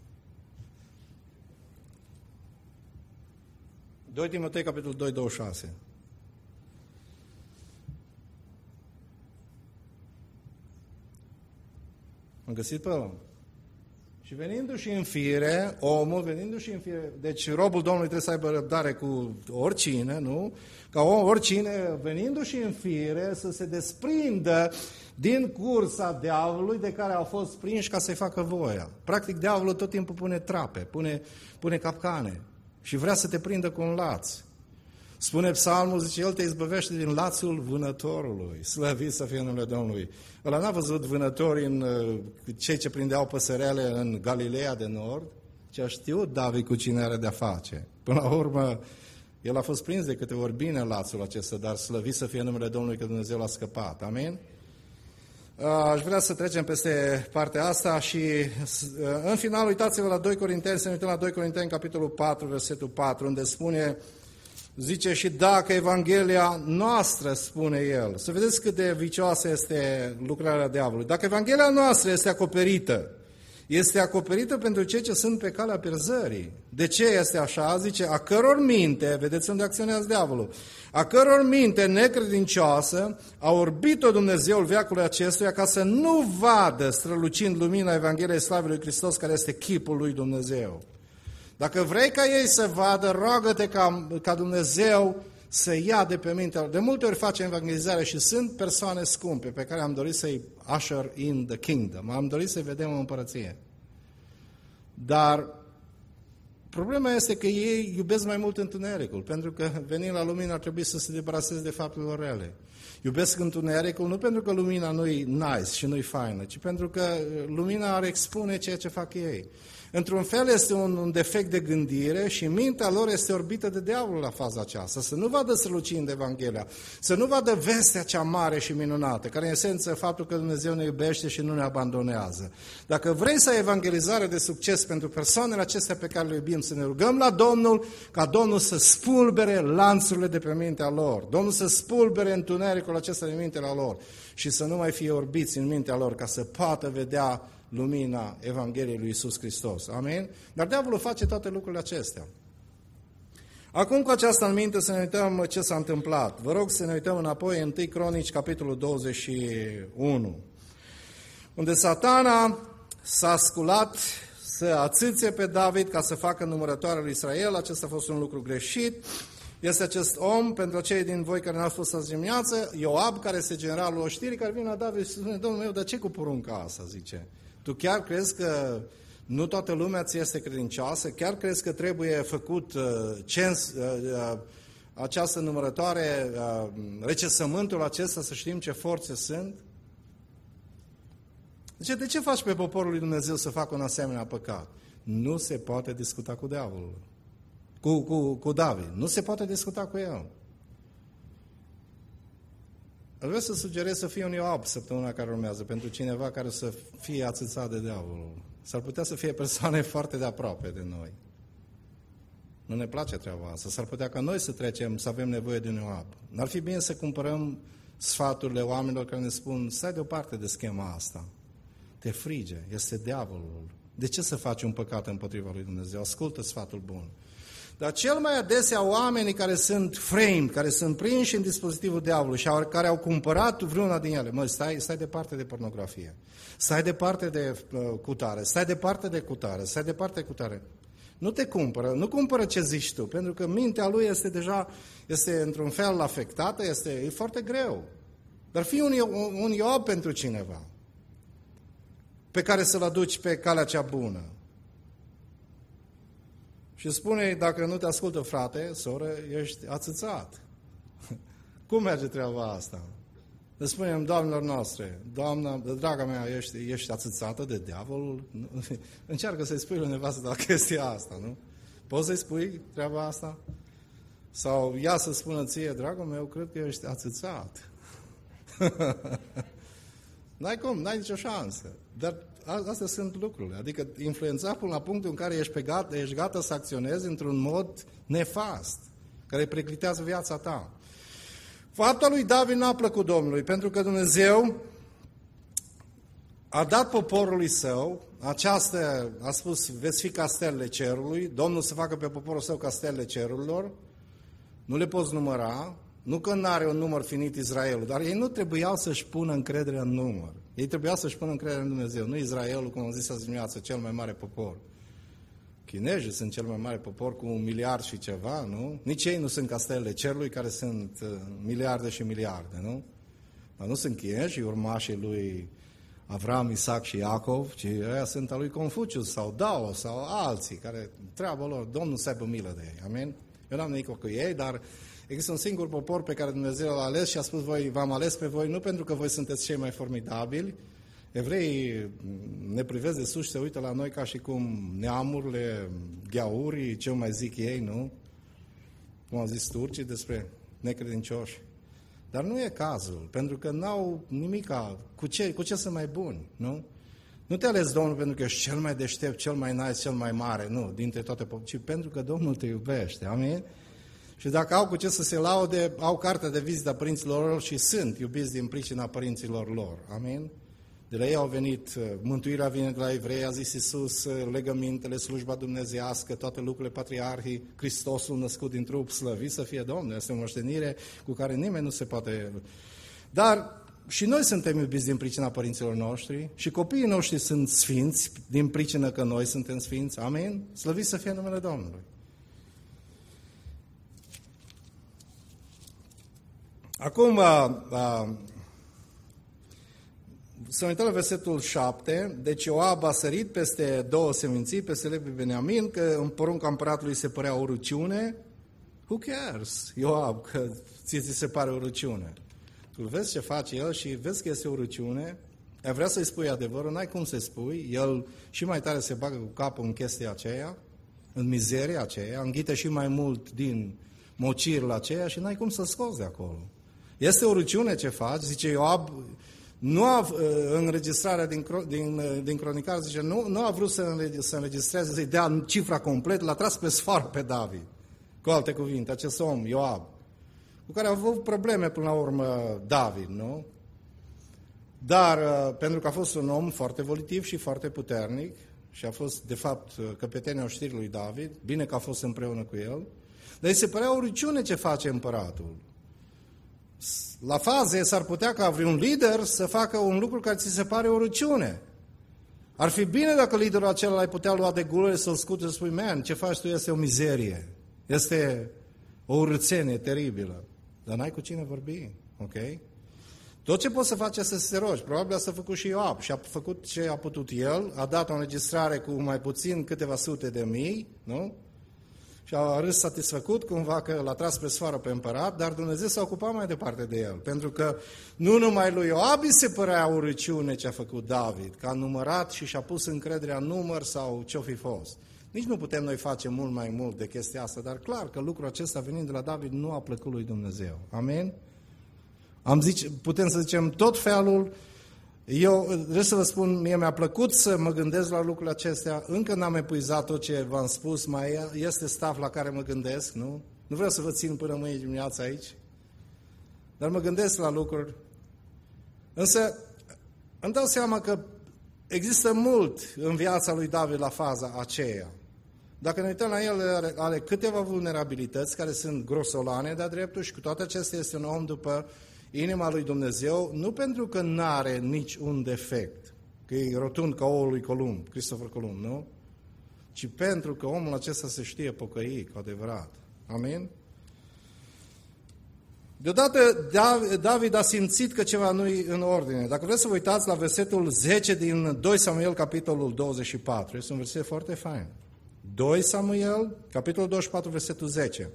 Speaker 1: 2 Timotei, capitolul 2, 26. Am găsit pe ăla? Și venindu-și în fire, omul venindu-și în fire, deci robul Domnului trebuie să aibă răbdare cu oricine, nu? Ca oricine venindu-și în fire să se desprindă din cursa diavolului de care au fost prinși ca să-i facă voia. Practic diavolul tot timpul pune trape, pune capcane și vrea să te prindă cu un laț. Spune Psalmul, zice, El te izbăvește din lațul vânătorului. Slăvit să fie numele Domnului. Ăla n-a văzut vânători în cei ce prindeau păsărele în Galileea de Nord, ci a știut David cu cine are de-a face. Până la urmă, el a fost prins de câte ori bine în lațul acesta, dar slăvit să fie numele Domnului că Dumnezeu l-a scăpat. Amin? Aș vrea să trecem peste partea asta și în final uitați-vă la 2 Corinteni, să ne uităm la 2 Corinteni, capitolul 4, versetul 4, unde spune, zice, și dacă Evanghelia noastră, spune el, să vedeți cât de vicioasă este lucrarea diavolului, dacă Evanghelia noastră este acoperită pentru cei ce sunt pe calea pierzării. De ce este așa? Zice, a căror minte, vedeți unde acționează diavolul, a căror minte necredincioasă a orbit-o Dumnezeul veacului acestuia ca să nu vadă strălucind lumina Evangheliei Slavei lui Hristos, care este chipul lui Dumnezeu. Dacă vrei ca ei să vadă, roagă-te ca Dumnezeu să ia de pe mintea. De multe ori facem evangelizare și sunt persoane scumpe pe care am dorit să-i usher in the kingdom. Am dorit să-i vedem în împărăție. Dar problema este că ei iubesc mai mult întunericul, pentru că venind la lumină ar trebui să se debaraseze de faptele rele. Iubesc întunericul nu pentru că lumina nu-i nice și nu-i faină, ci pentru că lumina ar expune ceea ce fac ei. Într-un fel este un defect de gândire și mintea lor este orbită de diavolul la faza aceasta. Să nu vadă strălucind Evanghelia, să nu vadă vestea cea mare și minunată, care în esență faptul că Dumnezeu ne iubește și nu ne abandonează. Dacă vrei să ai evangelizare de succes pentru persoanele acestea pe care le iubim, să ne rugăm la Domnul ca Domnul să spulbere lanțurile de pe mintea lor, Domnul să spulbere întunericul acesta din mintea lor și să nu mai fie orbiți în mintea lor ca să poată vedea lumina Evangheliei lui Iisus Hristos. Amin? Dar diavolul face toate lucrurile acestea. Acum cu aceasta în minte să ne uităm ce s-a întâmplat. Vă rog să ne uităm înapoi în 1 Cronici, capitolul 21, unde Satana s-a sculat să ațâțe pe David ca să facă numărătoarea lui Israel. Acesta a fost un lucru greșit. Este acest om, pentru cei din voi care n-au fost azi dimineață, Ioab, care este generalul oștirii, care vine la David și spune, Domnul meu, dar ce cu porunca asta, zice? Tu chiar crezi că nu toată lumea ți este credincioasă? Chiar crezi că trebuie făcut această numărătoare, recensământul acesta, să știm ce forțe sunt? De ce faci pe poporul lui Dumnezeu să facă un asemenea păcat? Nu se poate discuta cu diavolul. Cu David. Nu se poate discuta cu el. Aș vrea să sugerez să fie un Ioab săptămâna care urmează pentru cineva care să fie ațățat de diavolul. S-ar putea să fie persoane foarte de aproape de noi. Nu ne place treaba asta. S-ar putea ca noi să trecem, să avem nevoie de un Ioab. N-ar fi bine să cumpărăm sfaturile oamenilor care ne spun, stai deoparte de schema asta. Te frige, este diavolul. De ce să faci un păcat împotriva lui Dumnezeu? Ascultă sfatul bun. Dar cel mai adesea oamenii care sunt framed, care sunt prinși în dispozitivul diavolului și care au cumpărat vreuna din ele, stai departe de pornografie, stai departe de cutare, stai departe de cutare, stai departe de cutare. Nu te cumpără, nu cumpără ce zici tu, pentru că mintea lui este într-un fel afectată, e foarte greu. Dar fii un Ioab pentru cineva pe care să-l aduci pe calea cea bună. Și spune, dacă nu te ascultă, frate, soră, ești ațățat. Cum merge treaba asta? Le spunem doamnelor noastre, doamna, draga mea, ești ațățată de diavolul? Încearcă să-i spui lui nevastă la chestia asta, nu? Poți să-i spui treaba asta? Sau ea să spună ție, dragul meu, cred că ești ațățat. N-ai cum, n-ai nicio șansă. Dar astea sunt lucrurile. Adică influența până la punctul în care ești gata să acționezi într-un mod nefast, care preclitează viața ta. Fapta lui David n-a plăcut Domnului, pentru că Dumnezeu a dat poporului său a spus, veți fi ca stelele cerului, Domnul să facă pe poporul său ca stelele cerurilor, nu le poți număra, nu că n-are un număr finit Israelul, dar ei nu trebuiau să-și pună încredere în număr. Ei trebuia să-și pună încredere în Dumnezeu, nu Israelul, cum am zis azi dimineață, cel mai mare popor. Chinezii sunt cel mai mare popor cu 1 miliard și ceva, nu? Nici ei nu sunt ca stelele cerului, care sunt miliarde și miliarde, nu? Dar nu sunt chinezii, urmașii lui Avram, Isaac și Iacov, ci ăia sunt al lui Confucius sau Dao sau alții, care treaba lor, Domnul să aibă milă de ei, amin? Eu n-am nimic cu ei, dar există un singur popor pe care Dumnezeu l-a ales și a spus, v-am ales pe voi, nu pentru că voi sunteți cei mai formidabili. Evreii ne privesc de sus și se uită la noi ca și cum neamurile, gheaurii, ce mai zic ei, nu? Cum au zis turcii despre necredincioși. Dar nu e cazul, pentru că n-au nimica. Cu ce sunt mai buni, nu? Nu te ales Domnul pentru că ești cel mai deștept, cel mai înalt, cel mai mare, nu, dintre toate, ci pentru că Domnul te iubește, amin? Și dacă au cu ce să se laude, au cartea de vizită a părinților lor și sunt iubiți din pricina părinților lor, amin? De la ei au venit, mântuirea vine de la evrei, a zis Iisus, legămintele, slujba dumnezeiască, toate lucrurile, patriarhii, Hristosul născut din trup, slăvit să fie Domnul, este o moștenire cu care nimeni nu se poate... Dar și noi suntem iubiți din pricina părinților noștri și copiii noștri sunt sfinți din pricina că noi suntem sfinți, amin? Slăvit să fie numele Domnului. Acum... Să uităm la versetul 7, deci Ioab a sărit peste 2 seminții, peste Levi Beniamin, că în porunca împăratului se părea o rugăciune. Who cares, Ioab, că ți se pare o rugăciune? Tu vezi ce face el și vezi că este o rugăciune, ai vrea să-i spui adevărul, n-ai cum să-i spui, el și mai tare se bagă cu capul în chestia aceea, în mizeria aceea, înghite și mai mult din mocirul aceea și n-ai cum să scoți de acolo. Este o rugăciune ce faci, zice Ioab. Nu a înregistrarea din cronicar, zice, nu a vrut să înregistreze, să-i dea cifra complet, l-a tras pe sfar pe David. Cu alte cuvinte, acest om, Ioab, cu care a avut probleme până la urmă David, nu? Dar pentru că a fost un om foarte volitiv și foarte puternic și a fost, de fapt, căpetenia oștirii lui David, bine că a fost împreună cu el, dar îi se părea o rugăciune ce face împăratul. La faze s-ar putea ca vreun lider să facă un lucru care ți se pare o rugăciune. Ar fi bine dacă liderul acela l-ai putea lua de gură, să-l scute și să spui, man, ce faci tu este o mizerie. Este o urâțenie teribilă. Dar n-ai cu cine vorbi, ok? Tot ce poți să faci este să te rogi. Probabil asta a făcut și Ioab și a făcut ce a putut el, a dat o înregistrare cu mai puțin câteva sute de mii, nu? Și a râs satisfăcut cumva că l-a tras pe sfoară pe împărat, dar Dumnezeu s-a ocupat mai departe de el. Pentru că nu numai lui Ioab se părea o rugăciune ce a făcut David, că a numărat și și-a pus încrederea în număr sau ce-o fi fost. Nici nu putem noi face mult mai mult de chestia asta, dar clar că lucrul acesta venind de la David nu a plăcut lui Dumnezeu. Amin? Putem să zicem tot felul. Eu trebuie să vă spun, mie mi-a plăcut să mă gândesc la lucrurile acestea, încă n-am epuizat tot ce v-am spus, mai este staf la care mă gândesc, nu? Nu vreau să vă țin până mâine dimineața aici, dar mă gândesc la lucruri. Însă îmi dau seama că există mult în viața lui David la faza aceea. Dacă ne uităm la el, are câteva vulnerabilități care sunt grosolane de-a dreptul și cu toate acestea este un om după inima lui Dumnezeu, nu pentru că n-are nici un defect, că e rotund ca oul lui Columb, Christopher Columb, nu? Ci pentru că omul acesta se știe pocăi cu adevărat. Amin? Deodată David a simțit că ceva nu-i în ordine. Dacă vreți să vă uitați la versetul 10 din 2 Samuel, capitolul 24, este un verset foarte fain. 2 Samuel, capitolul 24, versetul 10.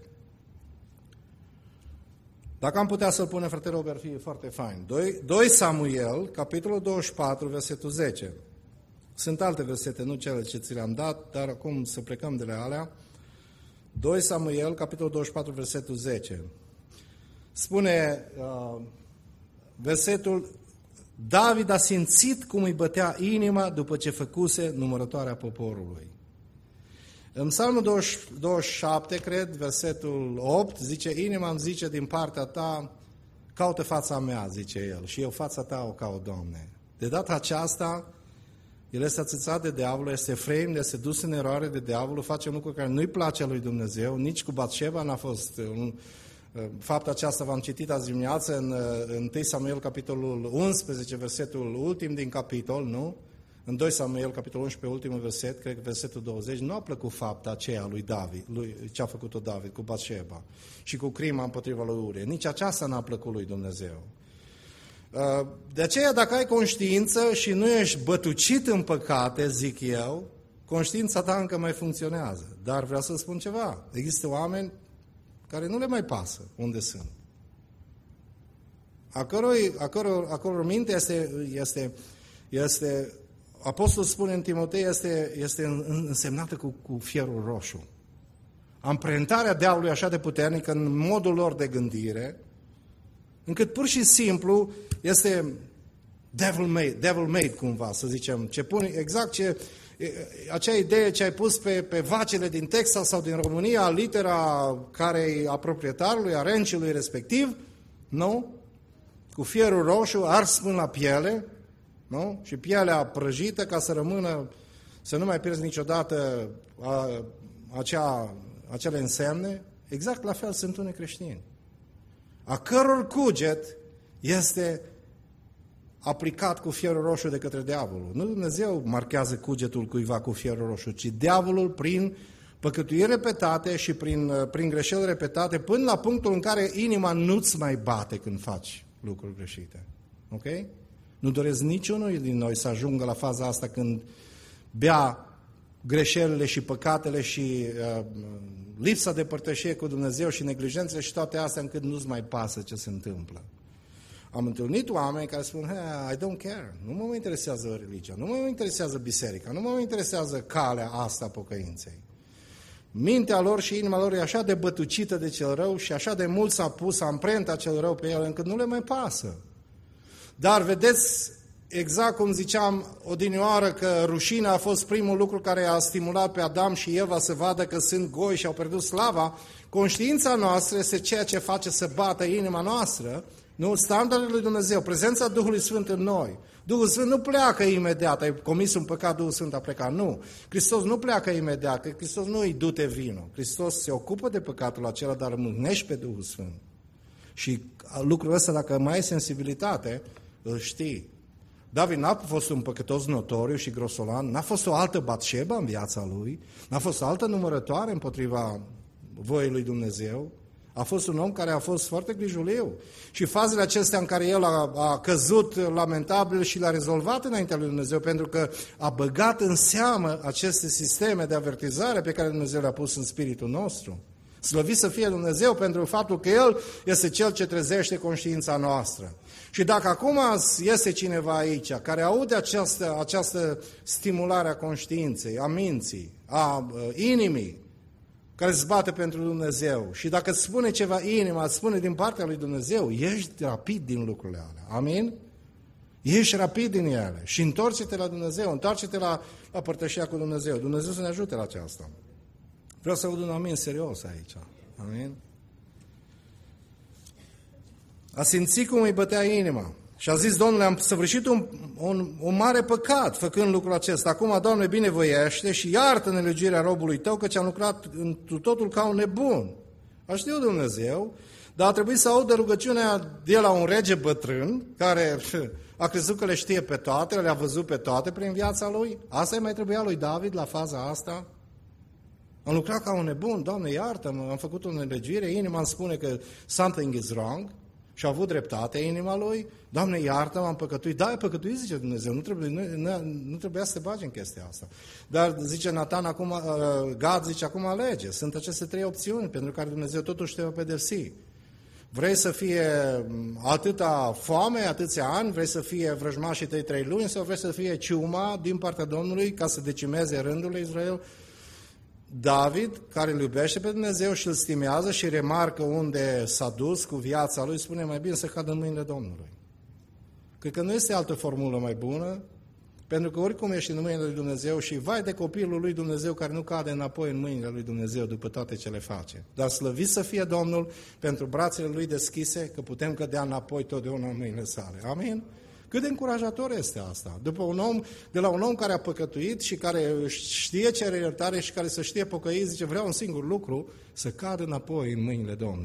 Speaker 1: Dacă am putea să-l punem, frate Robert, ar fi foarte fain. 2 Samuel, capitolul 24, versetul 10. Sunt alte versete, nu cele ce ți le-am dat, dar acum să plecăm de la alea. 2 Samuel, capitolul 24, versetul 10. Spune versetul, David a simțit cum îi bătea inima după ce făcuse numărătoarea poporului. În Psalmul 27, cred, versetul 8, zice, inima îmi zice din partea ta, caută fața mea, zice el, și eu fața ta o caut, Doamne. De data aceasta, el este ațățat de diavol, este frame, este dus în eroare de diavolul, face un lucru care nu-i place lui Dumnezeu, nici cu Batșeba n-a fost Fapta aceasta v-am citit azi dimineață în 1 Samuel, capitolul 11, versetul ultim din capitol, nu? În 2 Samuel, capitolul 11, ultimul verset, cred că versetul 20, nu a plăcut fapta aceea lui David, ce a făcut-o David cu Batșeba și cu crima împotriva lui Urie. Nici aceasta n-a plăcut lui Dumnezeu. De aceea, dacă ai conștiință și nu ești bătucit în păcate, zic eu, conștiința ta încă mai funcționează. Dar vreau să spun ceva. Există oameni care nu le mai pasă unde sunt. A căror minte este Apostolul spune în Timotei, este însemnată cu fierul roșu. Amprentarea diavolului așa de puternică în modul lor de încât pur și simplu este devil made cumva, să zicem. Acea idee ce ai pus pe vacile din Texas sau din România, litera care e a proprietarului, a ranchului respectiv, nu? Cu fierul roșu, ars până la piele, nu? Și pielea prăjită ca să rămână, să nu mai pierzi niciodată acele însemne. Exact la fel sunt unii creștini, a căror cuget este aplicat cu fierul roșu de către diavolul. Nu Dumnezeu marchează cugetul cuiva cu fierul roșu, ci diavolul prin păcătuiri repetate și prin greșeli repetate, până la punctul în care inima nu-ți mai bate când faci lucruri greșite. Ok? Nu doresc niciunul din noi să ajungă la faza asta când bea greșelile și păcatele și lipsa de părtășie cu Dumnezeu și neglijențele și toate astea încât nu-ți mai pasă ce se întâmplă. Am întâlnit oameni care spun, I don't care, nu mă interesează religia, nu mă interesează biserica, nu mă interesează calea asta a pocăinței. Mintea lor și inima lor e așa de bătucită de cel rău și așa de mult s-a pus amprenta cel rău pe el încât nu le mai pasă. Dar vedeți, exact cum ziceam odinioară că rușinea a fost primul lucru care a stimulat pe Adam și Eva să vadă că sunt goi și au pierdut slava, conștiința noastră este ceea ce face să bată inima noastră, nu? Standardul lui Dumnezeu, prezența Duhului Sfânt în noi. Duhul Sfânt nu pleacă imediat, ai comis un păcat, Duhul Sfânt a plecat, nu. Hristos nu pleacă imediat, că Hristos nu îi du-te vino. Hristos se ocupă de păcatul acela, dar mâhnești pe Duhul Sfânt. Și lucrul ăsta, dacă mai ai sensibilitate, îl știi. David n-a fost un păcătos notoriu și grosolan, n-a fost o altă Batșeba în viața lui, n-a fost o altă numărătoare împotriva voii lui Dumnezeu, a fost un om care a fost foarte grijuliu. Și fazele acestea în care el a căzut lamentabil și l-a rezolvat înaintea lui Dumnezeu, pentru că a băgat în seamă aceste sisteme de avertizare pe care Dumnezeu le-a pus în spiritul nostru. Slăvit să fie Dumnezeu pentru faptul că El este Cel ce trezește conștiința noastră. Și dacă acum este cineva aici care aude această stimulare a conștiinței, a minții, a inimii, care îți bate pentru Dumnezeu, și dacă îți spune ceva inima, îți spune din partea lui Dumnezeu, ești rapid din lucrurile alea. Amin? Ești rapid din ele și întoarce-te la Dumnezeu, întoarce-te la părtășia cu Dumnezeu. Dumnezeu să ne ajute la aceasta. Vreau să aud un amin serios aici. Amin? A simțit cum îi bătea inima și a zis, Domnule, am săvârșit un mare păcat făcând lucrul acesta. Acum, Doamne, binevoiește și iartă nelegiuirea robului Tău, căci am lucrat întru totul ca un nebun. A știut Dumnezeu, dar a trebuit să audă rugăciunea de la un rege bătrân, care a crezut că le știe pe toate, le-a văzut pe toate prin viața lui. Asta îi mai trebuia lui David la faza asta? Am lucrat ca un nebun, Doamne, iartă-mă, am făcut o nelegiuire, inima îmi spune că something is wrong și a avut dreptate inima lui, Doamne, iartă-mă, am păcătuit. Da, ai păcătuit, zice Dumnezeu, nu trebuia să te bagi în chestia asta. Dar zice Nathan acum, Gad zice acum alege, sunt aceste 3 opțiuni pentru care Dumnezeu totuși te va pedepsi. Vrei să fie atâta foame, atâția ani, vrei să fie vrăjmașii tăi 3 luni sau vrei să fie ciuma din partea Domnului ca să decimeze rândul lui Israel? David, care îl iubește pe Dumnezeu și îl stimează și remarcă unde s-a dus cu viața lui, spune mai bine să cadă în mâinile Domnului. Cred că nu este altă formulă mai bună, pentru că oricum ești în mâinile lui Dumnezeu și vai de copilul lui Dumnezeu care nu cade înapoi în mâinile lui Dumnezeu după toate ce le face. Dar slăvit să fie Domnul pentru brațele lui deschise, că putem cădea înapoi totdeauna în mâinile sale. Amin? Cât de încurajator este asta? De la un om care a păcătuit și care știe cere iertare și care să știe pocăi, zice, vreau un singur lucru, să cad înapoi în mâinile Domnului.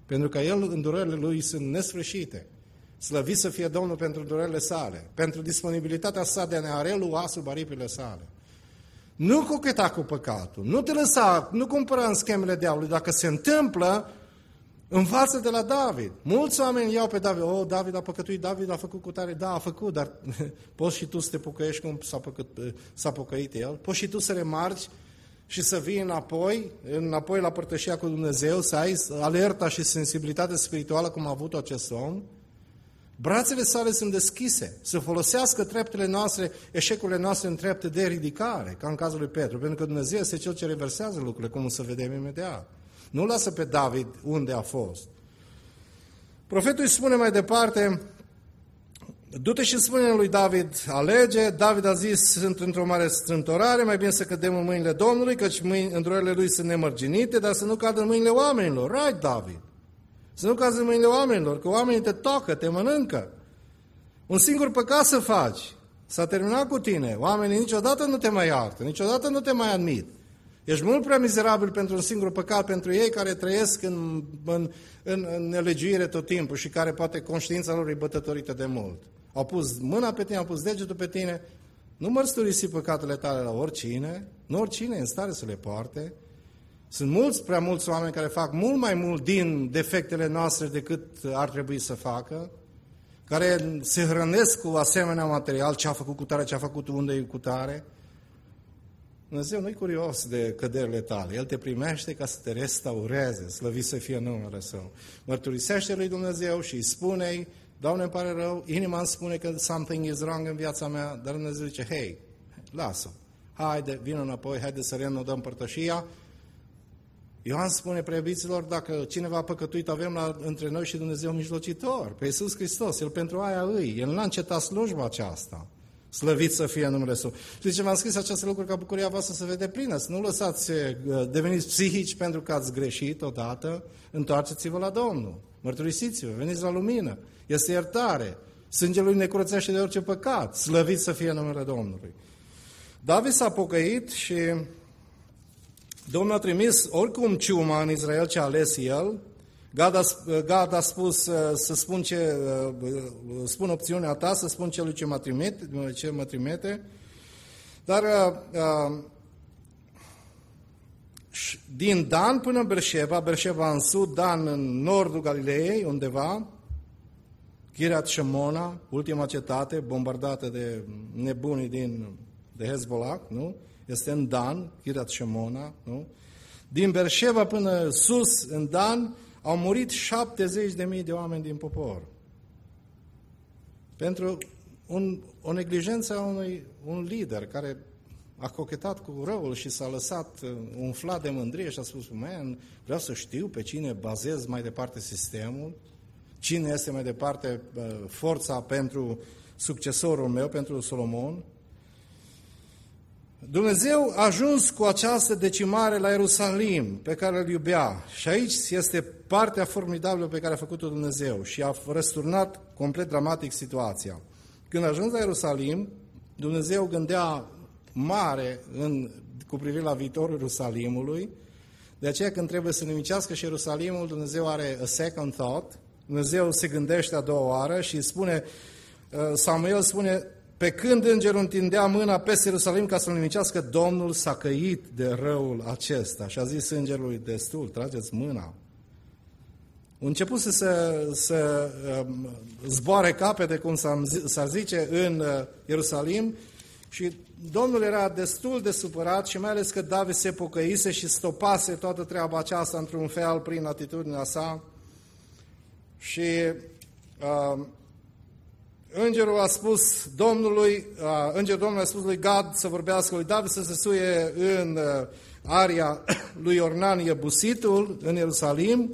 Speaker 1: pentru că el, îndurările lui sunt nesfârșite. Slăvit să fie Domnul pentru îndurările sale, pentru disponibilitatea sa de a ne relua sub aripile sale. Nu cocheta cu păcatul, nu te lăsa, nu cumpăra în schemele diavolului. Dacă se întâmplă, învață de la David. Mulți oameni iau pe David, David a păcătuit, David a făcut cu tare, da, a făcut, dar poți și tu să te pocăiești cum s-a pocăit el, poți și tu să remarci și să vii înapoi la părtășia cu Dumnezeu, să ai alerta și sensibilitate spirituală cum a avut acest om. Brațele sale sunt deschise, să folosească treptele noastre, eșecurile noastre în trepte de ridicare, ca în cazul lui Petru, pentru că Dumnezeu este Cel ce reversează lucrurile, cum o să vedem imediat. Nu lasă pe David unde a fost. Profetul îi spune mai departe, du-te și spune lui David, alege. David a zis, sunt într-o mare strântorare, mai bine să cădem în mâinile Domnului, căci îndurările lui sunt nemărginite, dar să nu cadă în mâinile oamenilor. Right, David. Să nu cazi în mâinile oamenilor, că oamenii te tocă, te mănâncă. Un singur păcat să faci, s-a terminat cu tine. Oamenii niciodată nu te mai iartă, niciodată nu te mai admit. Ești mult prea mizerabil pentru un singur păcat, pentru ei care trăiesc în nelegiuire tot timpul și care poate conștiința lor e bătătorită de mult. Au pus mâna pe tine, au pus degetul pe tine, nu mărturisi păcatele tale la oricine, nu oricine e în stare să le poarte. Sunt prea mulți oameni care fac mult mai mult din defectele noastre decât ar trebui să facă, care se hrănesc cu asemenea material, ce a făcut cu tare, ce a făcut unde e cu tare. Dumnezeu nu-i curios de căderile tale. El te primește ca să te restaureze, slăvit să fie numele Său. Mărturisește lui Dumnezeu și îi spune-i, Doamne, îmi pare rău, inima îmi spune că something is wrong în viața mea, dar Dumnezeu zice, hei, lasă, haide, vină înapoi, haide să reînnodăm părtășia. Ioan spune preiubiților, dacă cineva a păcătuit, avem între noi și Dumnezeu mijlocitor, pe Iisus Hristos, El pentru aia îi, El n-a încetat slujba aceasta. Slăvit să fie numele Său. Și ce v-am scris aceste lucruri ca bucuria voastră să vede plină, să nu lăsați, deveniți psihici pentru că ați greșit odată, întoarceți-vă la Domnul, mărturisiți-vă, veniți la lumină, este iertare, sângele Lui ne curățește de orice păcat, slăvit să fie numele Domnului. David s-a pocăit și Domnul a trimis oricum ciuma în Israel ce a ales el. Gad a spus să spun opțiunea ta, să spun celui ce mă trimite. Dar din Dan până în Berșeva în sud, Dan în nordul Galileei, undeva, Chiriat Shemona, ultima cetate bombardată de nebunii de Hezbollah, nu? Este în Dan, Chiriat Shemona, nu? Din Berșeva până sus, în Dan, au murit 70.000 de oameni din popor. Pentru o neglijență a un lider care a cochetat cu răul și s-a lăsat umflat de mândrie și a spus, vreau să știu pe cine bazez mai departe sistemul, cine este mai departe forța pentru succesorul meu, pentru Solomon. Dumnezeu a ajuns cu această decimare la Ierusalim, pe care îl iubea. Și aici este partea formidabilă pe care a făcut-o Dumnezeu și a răsturnat complet dramatic situația. Când a ajuns la Ierusalim, Dumnezeu gândea mare cu privire la viitorul Ierusalimului. De aceea când trebuie să nimicească și Ierusalimul, Dumnezeu are a second thought. Dumnezeu se gândește a doua oară și Samuel spune, pe când îngerul întindea mâna peste Ierusalim ca să-l nimicească, Domnul s-a căit de răul acesta și a zis îngerului, destul, trageți mâna. A început să zboare capete, cum s-ar zice, în Ierusalim și Domnul era destul de supărat și mai ales că David se pocăise și stopase toată treaba aceasta într-un fel prin atitudinea sa și Îngerul a spus Domnului a spus lui Gad să vorbească lui David să se suie în aria lui Ornan Iebusitul în Ierusalim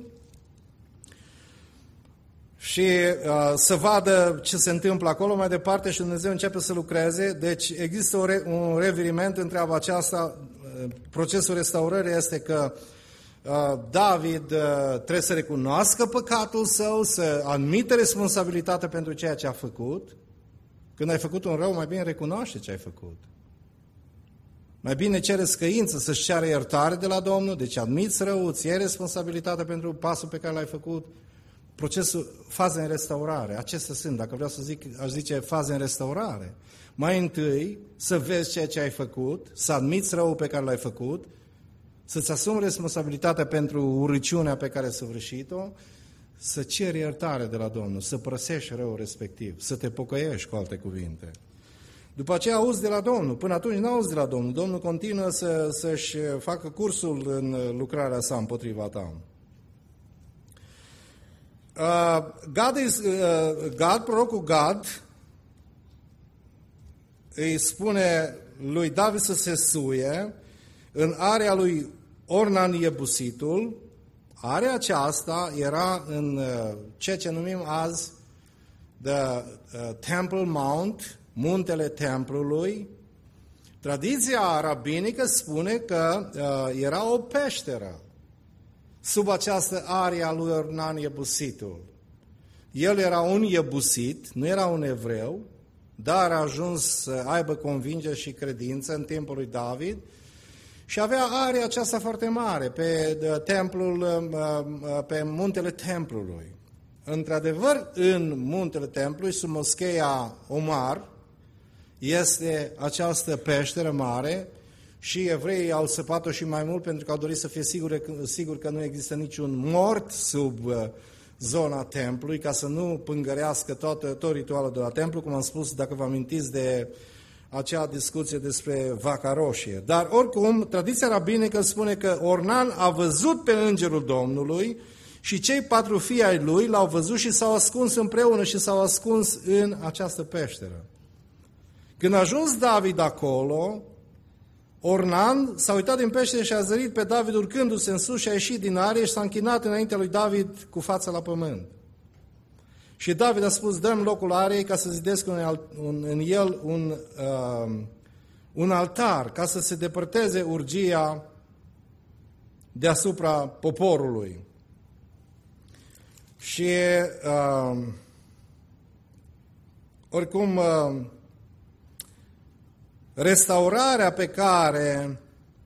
Speaker 1: și să vadă ce se întâmplă acolo mai departe și Dumnezeu începe să lucreze. Deci există un reviriment în treaba aceasta. Procesul restaurării este că David trebuie să recunoască păcatul său, să admită responsabilitatea pentru ceea ce a făcut. Când ai făcut un rău, mai bine recunoaște ce ai făcut. Mai bine cere scăință, să-și ceară iertare de la Domnul, deci admiți rău, îți iei responsabilitatea pentru pasul pe care l-ai făcut. Procesul, faze în restaurare, acestea sunt, dacă vreau să zic, aș zice faze în restaurare. Mai întâi să vezi ceea ce ai făcut, să admiți răul pe care l-ai făcut, să-ți asumi responsabilitatea pentru urăciunea pe care ai săvârșit-o, să ceri iertare de la Domnul, să părăsești răul respectiv, să te pocăiești, cu alte cuvinte. După aceea auzi de la Domnul. Până atunci nu auzi de la Domnul. Domnul continuă să-și facă cursul în lucrarea sa împotriva ta. Prorocul Gad îi spune lui David să se suie în area lui Ornan Iebusitul. Area aceasta era în ceea ce numim azi The Temple Mount, muntele templului. Tradiția rabinică spune că era o peșteră sub această arie a lui Ornan Iebusitul. El era un iebusit, nu era un evreu, dar a ajuns să aibă convingere și credință în timpul lui David și avea area aceasta foarte mare pe muntele templului. Într-adevăr, în muntele templului, sub moscheea Omar, este această peșteră mare și evreii au săpat-o și mai mult pentru că au dorit să fie sigur că nu există niciun mort sub zona templului, ca să nu pângărească tot ritualul de la templu, cum am spus, dacă vă amintiți de acea discuție despre vaca roșie. Dar oricum, tradiția rabinică spune că Ornan a văzut pe îngerul Domnului și cei 4 fii ai lui l-au văzut și s-au ascuns împreună și s-au ascuns în această peșteră. Când a ajuns David acolo, Ornan s-a uitat din peșteră și a zărit pe David urcându-se în sus și a ieșit din arie și s-a închinat înaintea lui David cu fața la pământ. Și David a spus, dăm locul ariei ca să zidesc în el un altar, ca să se depărteze urgia deasupra poporului. Și oricum, restaurarea pe care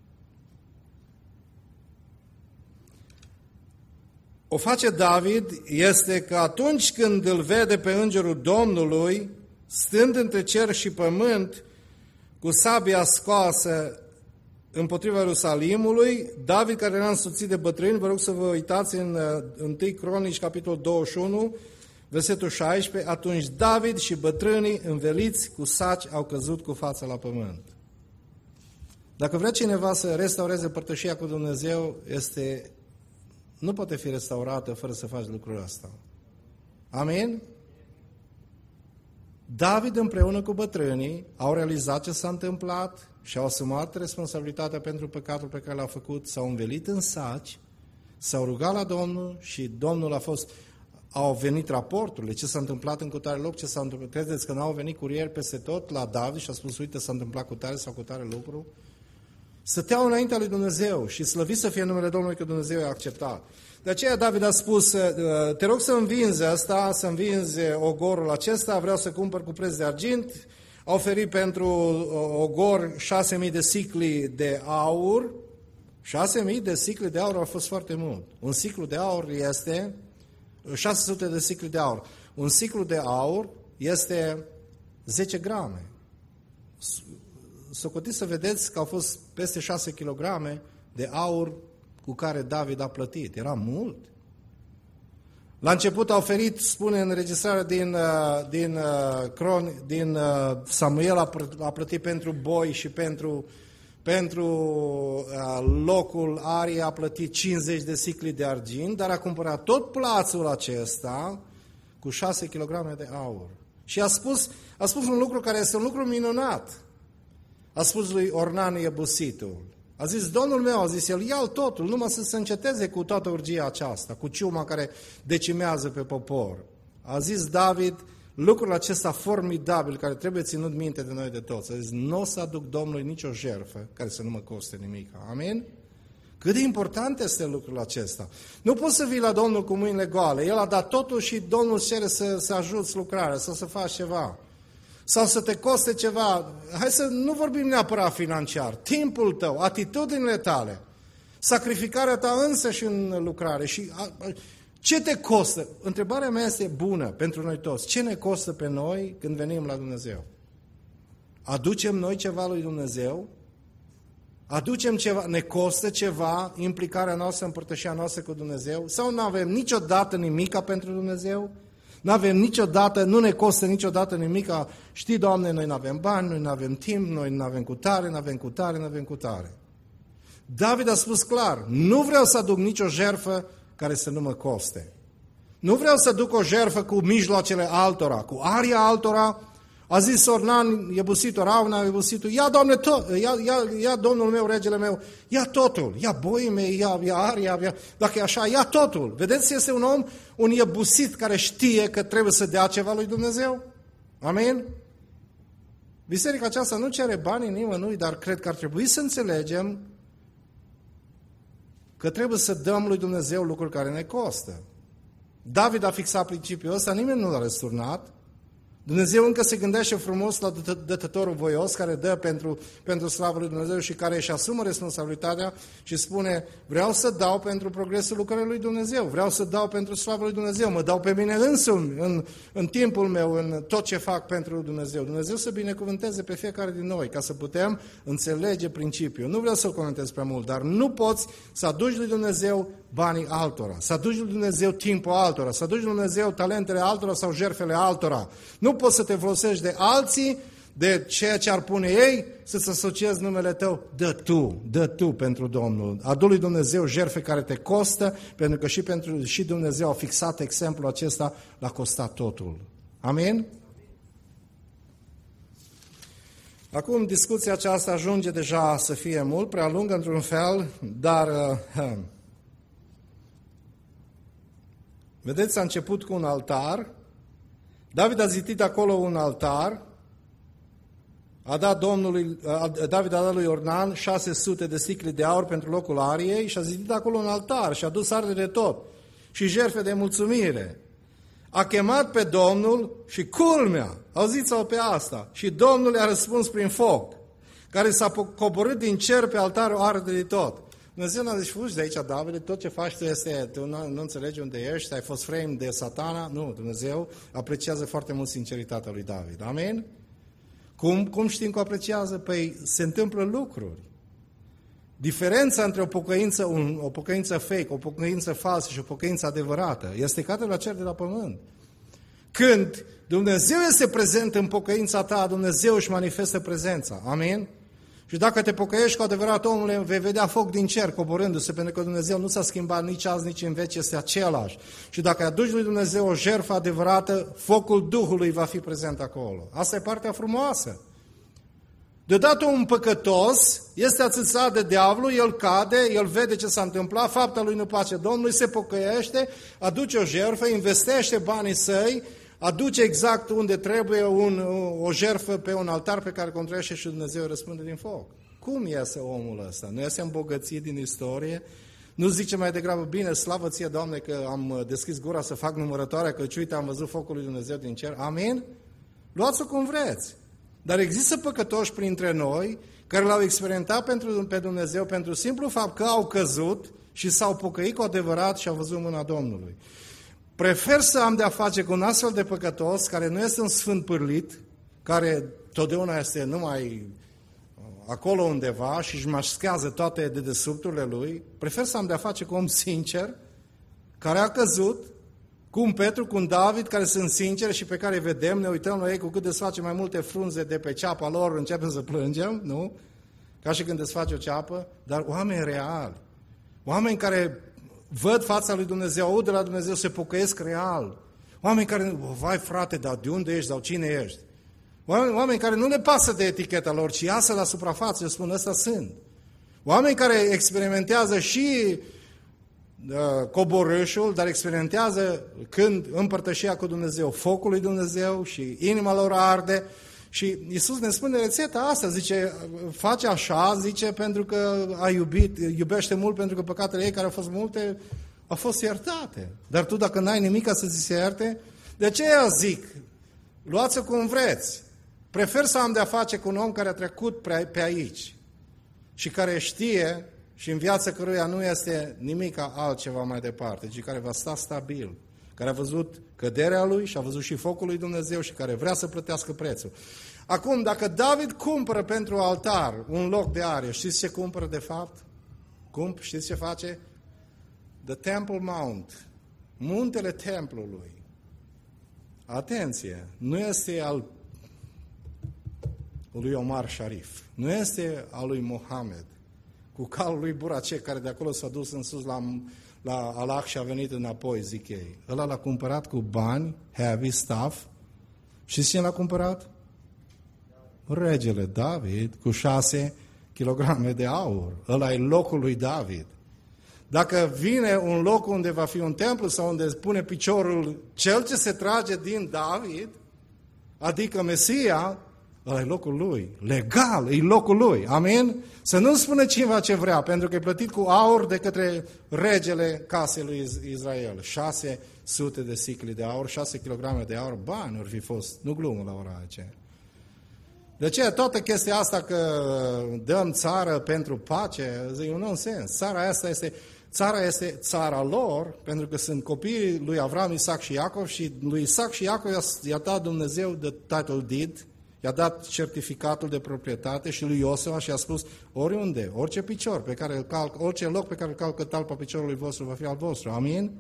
Speaker 1: o face David este că atunci când îl vede pe îngerul Domnului, stând între cer și pământ, cu sabia scoasă împotriva Ierusalimului, David, care era însoțit de bătrâni, vă rog să vă uitați în 1 Cronici, capitolul 21, versetul 16, atunci David și bătrânii înveliți cu saci au căzut cu fața la pământ. Dacă vrea cineva să restaureze părtășia cu Dumnezeu, nu poate fi restaurată fără să faci lucrul ăsta. Amin? David împreună cu bătrânii au realizat ce s-a întâmplat și au asumat responsabilitatea pentru păcatul pe care l-au făcut, s-au învelit în saci, s-au rugat la Domnul și Domnul au venit raporturile, ce s-a întâmplat în cutare loc, ce s-a întâmplat. Credeți că n-au venit curieri peste tot la David și a spus, uite, s-a întâmplat cu tare sau cu tare lucru? Stăteau înaintea lui Dumnezeu și slăvit să fie numele Domnului că Dumnezeu i-a acceptat. De aceea David a spus, te rog să învinzi asta, să învinzi ogorul acesta, vreau să cumpăr cu preț de argint. A oferit pentru ogor 6.000 de sicli de aur. 6.000 de sicli de aur au fost foarte mult. Un siclu de aur este 600 de sicli de aur. Un siclu de aur este 10 grame. Socotiți să vedeți că au fost peste 6 kg de aur cu care David a plătit. Era mult. La început a oferit, spune în înregistrarea din Samuel, a plătit pentru boi și pentru locul ariei a plătit 50 de sicli de argint, dar a cumpărat tot plațul acesta cu 6 kg de aur. Și a spus un lucru care este un lucru minunat. A spus lui Ornan Iebusitul. A zis, Domnul meu, a zis el, ia-l totul, numai să se înceteze cu toată urgia aceasta, cu ciuma care decimează pe popor. A zis David, lucrul acesta formidabil, care trebuie ținut minte de noi de toți. A zis, nu o să aduc Domnului nicio jertfă care să nu mă coste nimic. Amin? Cât de important este lucrul acesta. Nu poți să vii la Domnul cu mâinile goale. El a dat totul și Domnul cere să ajuți lucrarea, să faci ceva. sau să te coste ceva. Hai să nu vorbim neapărat financiar. Timpul tău, atitudinile tale, sacrificarea ta însă și în lucrare. Și ce te costă? Întrebarea mea este bună pentru noi toți. Ce ne costă pe noi când venim la Dumnezeu? Aducem noi ceva lui Dumnezeu? Aducem ceva, ne costă ceva implicarea noastră, împărtășia noastră cu Dumnezeu? Sau nu avem niciodată nimica pentru Dumnezeu? Nu avem niciodată, nu ne costă niciodată nimica. Știi, Doamne, noi nu avem bani, noi nu avem timp, noi nu avem cutare, nu avem cutare, nu avem cutare. David a spus clar, nu vreau să aduc nicio jertfă care să nu mă coste. Nu vreau să duc o jertfă cu mijloacele altora, cu aria altora. A zis Ornan, iebusitul, Ravna, iebusitul, ia, Doamne, ia Domnul meu, regele meu, ia totul, ia boii mei, ia aria, dacă e așa, ia totul. Vedeți, este un om, un iebusit care știe că trebuie să dea ceva lui Dumnezeu. Amin? Biserica aceasta nu cere banii nimănui, dar cred că ar trebui să înțelegem că trebuie să dăm lui Dumnezeu lucruri care ne costă. David a fixat principiul ăsta, nimeni nu l-a răsturnat. Dumnezeu încă se gândește frumos la dătătorul voios care dă pentru slavă lui Dumnezeu și care își asumă responsabilitatea și spune, vreau să dau pentru progresul lucrării lui Dumnezeu, vreau să dau pentru slavă lui Dumnezeu, mă dau pe mine însumi în timpul meu, în tot ce fac pentru Dumnezeu. Dumnezeu să binecuvânteze pe fiecare din noi ca să putem înțelege principiul. Nu vreau să-l comentez prea mult, dar nu poți să aduci lui Dumnezeu banii altora, să aduci lui Dumnezeu timpul altora, să aduci lui Dumnezeu talentele altora sau jertfele altora. Nu poți să te folosești de alții, de ceea ce ar pune ei, să-ți asociezi numele tău. Dă tu pentru Domnul. Adu lui Dumnezeu jertfe care te costă, pentru că și Dumnezeu a fixat exemplul acesta, l-a costat totul. Amin? Acum discuția aceasta ajunge deja să fie mult prea lungă într-un fel, dar vedeți, a început cu un altar. David a zidit acolo un altar, David a dat lui Ornan 600 de sicli de aur pentru locul ariei și a zidit acolo un altar și a dus arde de tot și jertfe de mulțumire. A chemat pe Domnul și culmea, auziți-o pe asta, și Domnul i-a răspuns prin foc, care s-a coborât din cer pe altarul arde de tot. Dumnezeu n-a zis, fugi de aici, David, tot ce faci tu nu înțelegi unde ești, ai fost frame de Satana. Nu, Dumnezeu apreciază foarte mult sinceritatea lui David. Amin? Cum știm că apreciază? Păi se întâmplă lucruri. Diferența între o pocăință fake, o pocăință falsă și o pocăință adevărată este ca de la cer de la pământ. Când Dumnezeu este prezent în pocăința ta, Dumnezeu își manifestă prezența. Amin? Și dacă te pocăiești cu adevărat, omule, vei vedea foc din cer coborându-se, pentru că Dumnezeu nu s-a schimbat nici azi, nici în veci, este același. Și dacă aduci lui Dumnezeu o jertfă adevărată, focul Duhului va fi prezent acolo. Asta e partea frumoasă. Deodată un păcătos este ațățat de diavolul, el cade, el vede ce s-a întâmplat, fapta lui nu place Domnului, se pocăiește, aduce o jertfă, investește banii săi, aduce exact unde trebuie o jertfă pe un altar pe care contraiește și Dumnezeu răspunde din foc. Cum iese omul ăsta? Nu iese îmbogățit din istorie? Nu zice mai degrabă, bine, slavă ție, Doamne, că am deschis gura să fac numărătoarea, că uite, am văzut focul lui Dumnezeu din cer. Amin? Luați-o cum vreți. Dar există păcătoși printre noi care l-au experimentat pe Dumnezeu pentru simplu fapt că au căzut și s-au pocăit cu adevărat și au văzut mâna Domnului. Prefer să am de-a face cu un astfel de păcătos care nu este un sfânt pârlit, care totdeauna este numai acolo undeva și își maschează toate dedesubturile lui. Prefer să am de-a face cu un om sincer care a căzut, cu un Petru, cu un David, care sunt sinceri și pe care îi vedem, ne uităm la ei cu cât desface mai multe frunze de pe ceapa lor, începem să plângem, nu? Ca și când desface o ceapă, dar oameni reali, oameni care văd fața lui Dumnezeu, aud de la Dumnezeu, se pocăiesc real. Oameni care, vai frate, dar de unde ești, sau cine ești? Oameni care nu le pasă de eticheta lor, ci iasă la suprafață și spun, ăsta sunt. Oameni care experimentează și coborâșul, dar experimentează când împărtășia cu Dumnezeu focul lui Dumnezeu și inima lor arde. Și Iisus ne spune rețeta asta, zice, face așa, zice, pentru că a iubit, iubește mult pentru că păcatele ei, care au fost multe, au fost iertate. Dar tu dacă n-ai nimic ca să ți se ierte, de aceea zic, luați-o cum vreți. Prefer să am de-a face cu un om care a trecut pe aici și care știe și în viața căruia nu este nimic altceva mai departe, ci care va sta stabil, care a văzut căderea lui și a văzut și focul lui Dumnezeu și care vrea să plătească prețul. Acum, dacă David cumpără pentru altar un loc de arie, știți ce cumpără de fapt? Știți ce face? The Temple Mount, muntele templului. Atenție, nu este al lui Omar Sharif, nu este al lui Mohamed, cu calul lui Buracek, care de acolo s-a dus în sus la Allah și a venit înapoi, zic ei. Ăla l-a cumpărat cu bani, heavy stuff. Și cine l-a cumpărat? Regele David, cu 6 kilograme de aur. Ăla e locul lui David. Dacă vine un loc unde va fi un templu sau unde pune piciorul cel ce se trage din David, adică Mesia, ăla e locul lui. Legal, e locul lui. Amin? Să nu spună cineva ce vrea, pentru că e plătit cu aur de către regele casei lui Israel. 600 de sicli de aur, 6 kg de aur, bani ar fi fost, nu glumă la ora aceea. De aceea toată chestia asta că dăm țară pentru pace, e un nonsens. Țara este țara lor, pentru că sunt copiii lui Avram, Isaac și Iacov și lui Isaac și Iacov i-a dat Dumnezeu de title deed, i-a dat certificatul de proprietate și lui Iosua și a spus oriunde, orice picior pe care îl calc, orice loc pe care îl calcă talpa piciorului vostru va fi al vostru. Amin?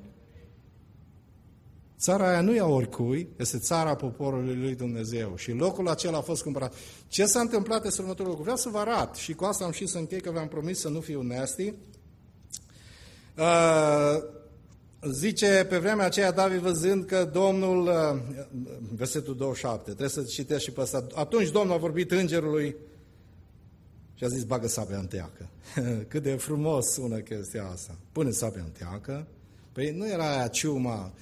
Speaker 1: Țara aia nu e a oricui, este țara poporului lui Dumnezeu și locul acela a fost cumpărat. Ce s-a întâmplat este următorul lucru. Vreau să vă arăt și cu asta am și să închei, că v-am promis să nu fiu nasty. Zice, pe vremea aceea David văzând că Domnul, versetul 27, trebuie să citesc și pe ăsta, atunci Domnul a vorbit îngerului și a zis, bagă sabia în teacă. Cât de frumos sună chestia asta. Pune sabia în teacă. Păi nu era aia ciuma.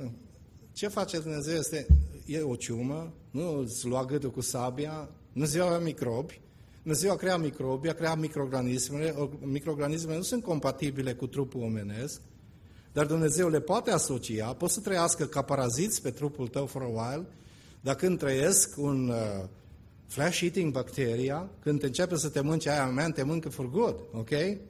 Speaker 1: Ce face Dumnezeu e o ciumă, nu îți lua gâtul cu sabia, Dumnezeu avea microbi, Dumnezeu a creat microbi, a creat microorganismele nu sunt compatibile cu trupul omenesc, dar Dumnezeu le poate asocia, pot să trăiască ca paraziți pe trupul tău for a while, dar când trăiesc un flesh-eating bacteria, când începe să te mânci aia, man, te mâncă for good, ok?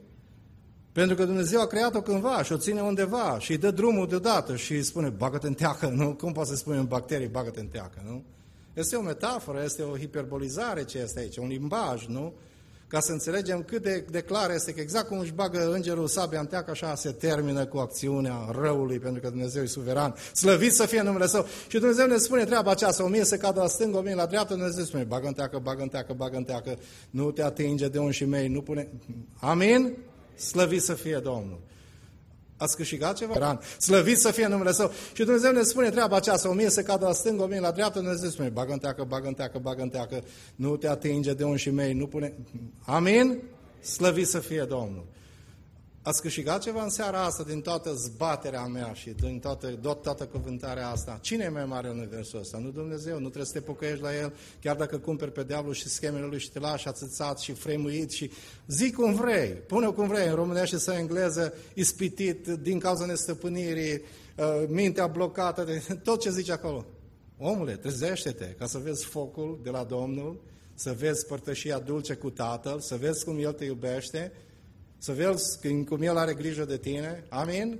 Speaker 1: Pentru că Dumnezeu a creat-o cândva și o ține undeva și îi dă drumul deodată și îi spune, bagă-te în teacă, nu? Cum poate să spune în bacterii, bagă-te în teacă, nu? Este o metaforă, este o hiperbolizare ce este aici, un limbaj, nu? Ca să înțelegem cât de clar este că exact cum își bagă îngerul sabia în teacă, așa se termină cu acțiunea răului, pentru că Dumnezeu e suveran. Slăvit să fie numele Său. Și Dumnezeu ne spune treaba aceasta, 1000 se cadă la stângă, 1000 la dreaptă, Dumnezeu spune, bagă în teacă, bagă în teacă, bagă în teacă, nu te atinge de unșii mei, nu pune... Amin? Slăvit să fie Domnul. Ați câștigat ceva? Slăvit să fie numele Său. Și Dumnezeu ne spune treaba aceasta, 1000 se cadă la stângă, 1000 la dreaptă, Dumnezeu spune, bagă în teacă, bagă în teacă, bagă în teacă, nu te atinge de unșii mei, nu pune... Amin? Slăvit să fie Domnul. Ați câștigat ceva în seara asta din toată zbaterea mea și din toată cuvântarea asta? Cine e mai mare în universul ăsta? Nu Dumnezeu, nu trebuie să te pocăiești la El, chiar dacă cumperi pe diavolul și schemele lui și te lași ațățat și fremuit și zi cum vrei, pune-o cum vrei, în românește sau engleză, ispitit din cauza nestăpânirii, mintea blocată, tot ce zice acolo. Omule, trezește-te ca să vezi focul de la Domnul, să vezi părtășia dulce cu Tatăl, să vezi cum El te iubește, să vezi cum El are grijă de tine. Amin?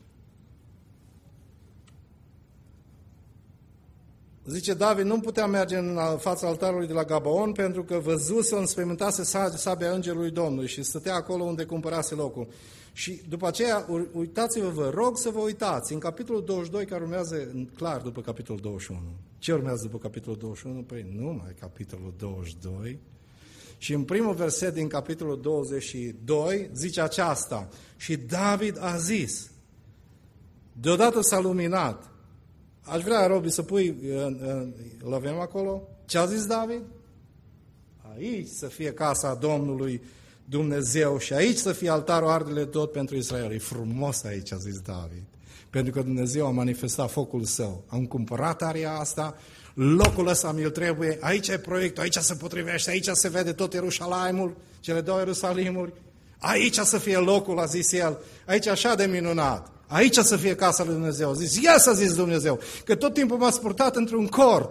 Speaker 1: Zice David, nu putea merge în fața altarului de la Gabaon pentru că văzuse, o înspăimântase sabia îngerului Domnului și stătea acolo unde cumpărase locul. Și după aceea, uitați-vă, vă rog să vă uitați, în capitolul 22, care urmează clar după capitolul 21. Ce urmează după capitolul 21? Păi numai capitolul 22. Și în primul verset din capitolul 22 zice aceasta, și David a zis, deodată s-a luminat. Aș vrea, Robi, să pui, îl avem acolo? Ce a zis David? Aici să fie casa Domnului Dumnezeu și aici să fie altarul ardele tot pentru Israel. E frumos aici, a zis David. Pentru că Dumnezeu a manifestat focul Său. Am cumpărat aria asta, locul ăsta mi-l trebuie, aici e proiectul, aici se potrivește, aici se vede tot Ierusalimul, cele două Ierusalimuri, aici să fie locul, a zis el, aici așa de minunat, aici să fie casa lui Dumnezeu. A zis, yes, a zis Dumnezeu, că tot timpul m-ați purtat într-un cort,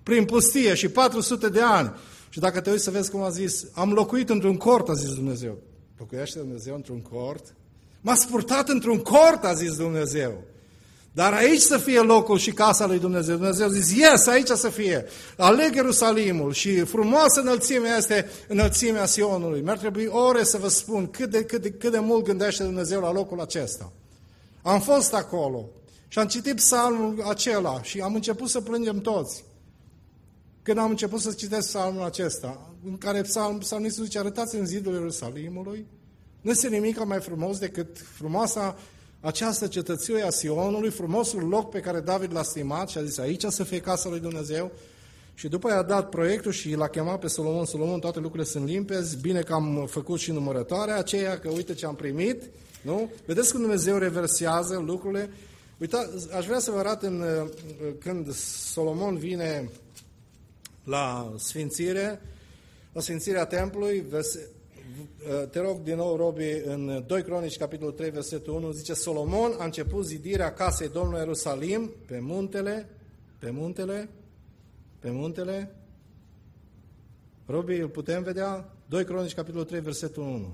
Speaker 1: prin pustie și 400 de ani. Și dacă te uiți să vezi cum a zis, am locuit într-un cort, a zis Dumnezeu. Locuiește Dumnezeu într-un cort? M-a spurtat într-un cort, a zis Dumnezeu. Dar aici să fie locul și casa lui Dumnezeu. Dumnezeu a zis, yes, aici să fie. Aleg Ierusalimul și frumoasă înălțimea este înălțimea Sionului. Mi-ar trebui ore să vă spun cât de mult gândește Dumnezeu la locul acesta. Am fost acolo și am citit psalmul acela și am început să plângem toți. Când am început să citesc psalmul acesta, în care psalmistul zice, arătați în zidul Ierusalimului, nu este nimic mai frumos decât frumoasa această cetățuie a Sionului, frumosul loc pe care David l-a stimat și a zis, aici să fie casa lui Dumnezeu. Și după aia a dat proiectul și l-a chemat pe Solomon. Solomon, toate lucrurile sunt limpezi, bine că am făcut și numărătoarea aceea, că uite ce am primit, nu? Vedeți cum Dumnezeu reversează lucrurile? Uitați, aș vrea să vă arăt când Solomon vine la sfințirea templului, te rog din nou, Robi, în 2 Cronici, capitolul 3, versetul 1, zice, Solomon a început zidirea casei Domnului Ierusalim pe muntele, Robi, îl putem vedea? 2 Cronici, capitolul 3, versetul 1.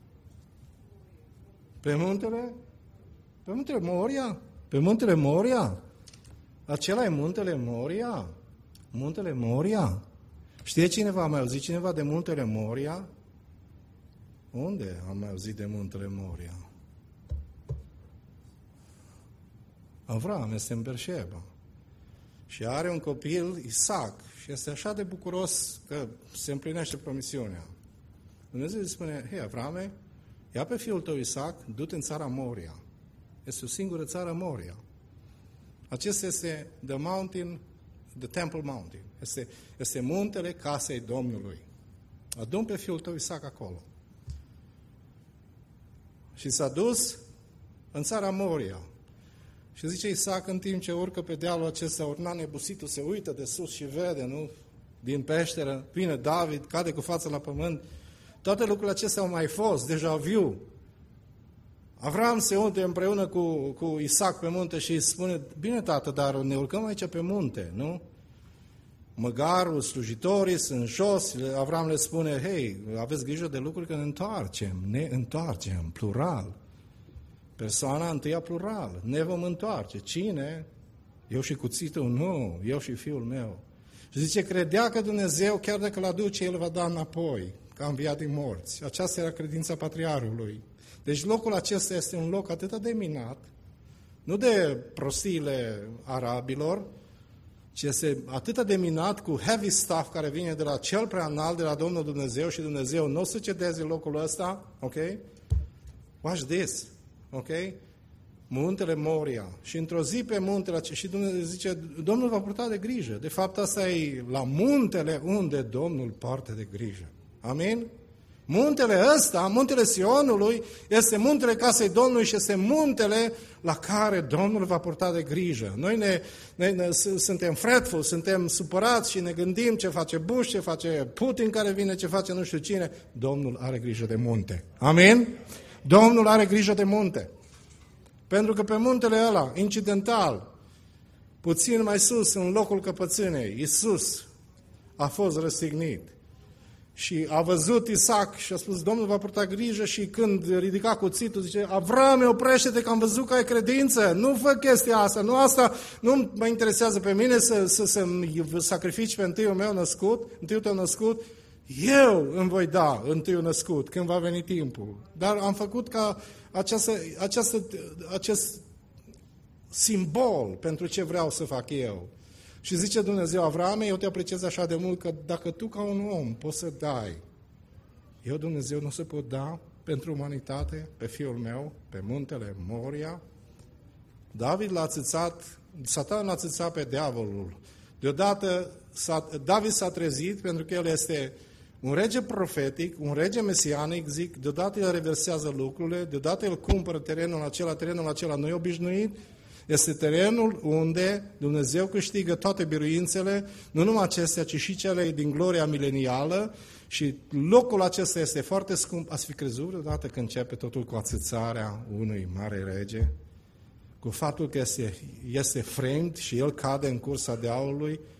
Speaker 1: Pe muntele Moria? Pe muntele Moria? Acela e muntele Moria? Muntele Moria? Știe cineva, a mai auzit cineva de muntele Moria? Unde am mai auzit de muntele Moria? Avram este în Berșeba și are un copil, Isaac, și este așa de bucuros că se împlinește promisiunea. Dumnezeu îi spune, hei, Avrame, ia pe fiul tău Isaac, du-te în țara Moria. Este o singură țară Moria. Acesta este the Temple Mountain. Este muntele casei Domnului. Adu-mi pe fiul tău Isaac acolo. Și s-a dus în țara Moria. Și zice Isaac, în timp ce urcă pe dealul acesta, urna nebusitul, se uită de sus și vede, nu? Din peșteră, vine David, cade cu fața la pământ. Toate lucrurile acestea au mai fost, deja viu. Avram se unde împreună cu Isaac pe munte și îi spune, bine tată, dar ne urcăm aici pe munte, nu? Măgarul, slujitorii sunt jos, Avram le spune, hei, aveți grijă de lucruri că ne întoarcem, plural. Persoana întâia plural, ne vom întoarce. Cine? Eu și cuțitul? Nu, eu și fiul meu. Și zice, credea că Dumnezeu, chiar dacă l-a duce, El va da înapoi, că a înviat din morți. Aceasta era credința patriarhului. Deci locul acesta este un loc atât de minat, nu de prostiile arabilor, ci este atât de minat cu heavy stuff care vine de la cel prea înalt, de la Domnul Dumnezeu și Dumnezeu nu o să cedeze locul ăsta, ok? Watch this, ok? Muntele Moria. Și într-o zi pe muntele acesta, și Dumnezeu zice, Domnul va purta de grijă. De fapt, asta e la muntele unde Domnul poartă de grijă. Amin? Muntele ăsta, muntele Sionului, este muntele casei Domnului și este muntele la care Domnul va purta de grijă. Noi suntem fretful, suntem supărați și ne gândim ce face Bush, ce face Putin care vine, ce face nu știu cine. Domnul are grijă de munte. Amin? Domnul are grijă de munte. Pentru că pe muntele ăla, incidental, puțin mai sus, în locul căpățânei, Iisus a fost răstignit. Și a văzut Isaac și a spus, Domnul va purta grijă și când ridica cuțitul, zice, Avrame, oprește-te că am văzut că ai credință, nu fă chestia asta, nu mă interesează pe mine să-mi sacrifici pe întâiul tău născut, eu îmi voi da întâiul născut când va veni timpul. Dar am făcut ca acest simbol pentru ce vreau să fac eu. Și zice Dumnezeu, Avrame, eu te apreciez așa de mult că dacă tu ca un om poți să dai, eu, Dumnezeu, nu se pot da pentru umanitate, pe fiul meu, pe muntele Moria. David l-a țâțat, Satan l-a țâțat pe diavolul. Deodată David s-a trezit pentru că el este un rege profetic, un rege mesianic, zic, deodată el reversează lucrurile, deodată el cumpără terenul acela nu e obișnuit, este terenul unde Dumnezeu câștigă toate biruințele, nu numai acestea, ci și cele din gloria milenială și locul acesta este foarte scump. Ați fi crezut vreodată că începe totul cu ațățarea unui mare rege? Cu faptul că este framed și el cade în cursa diavolului?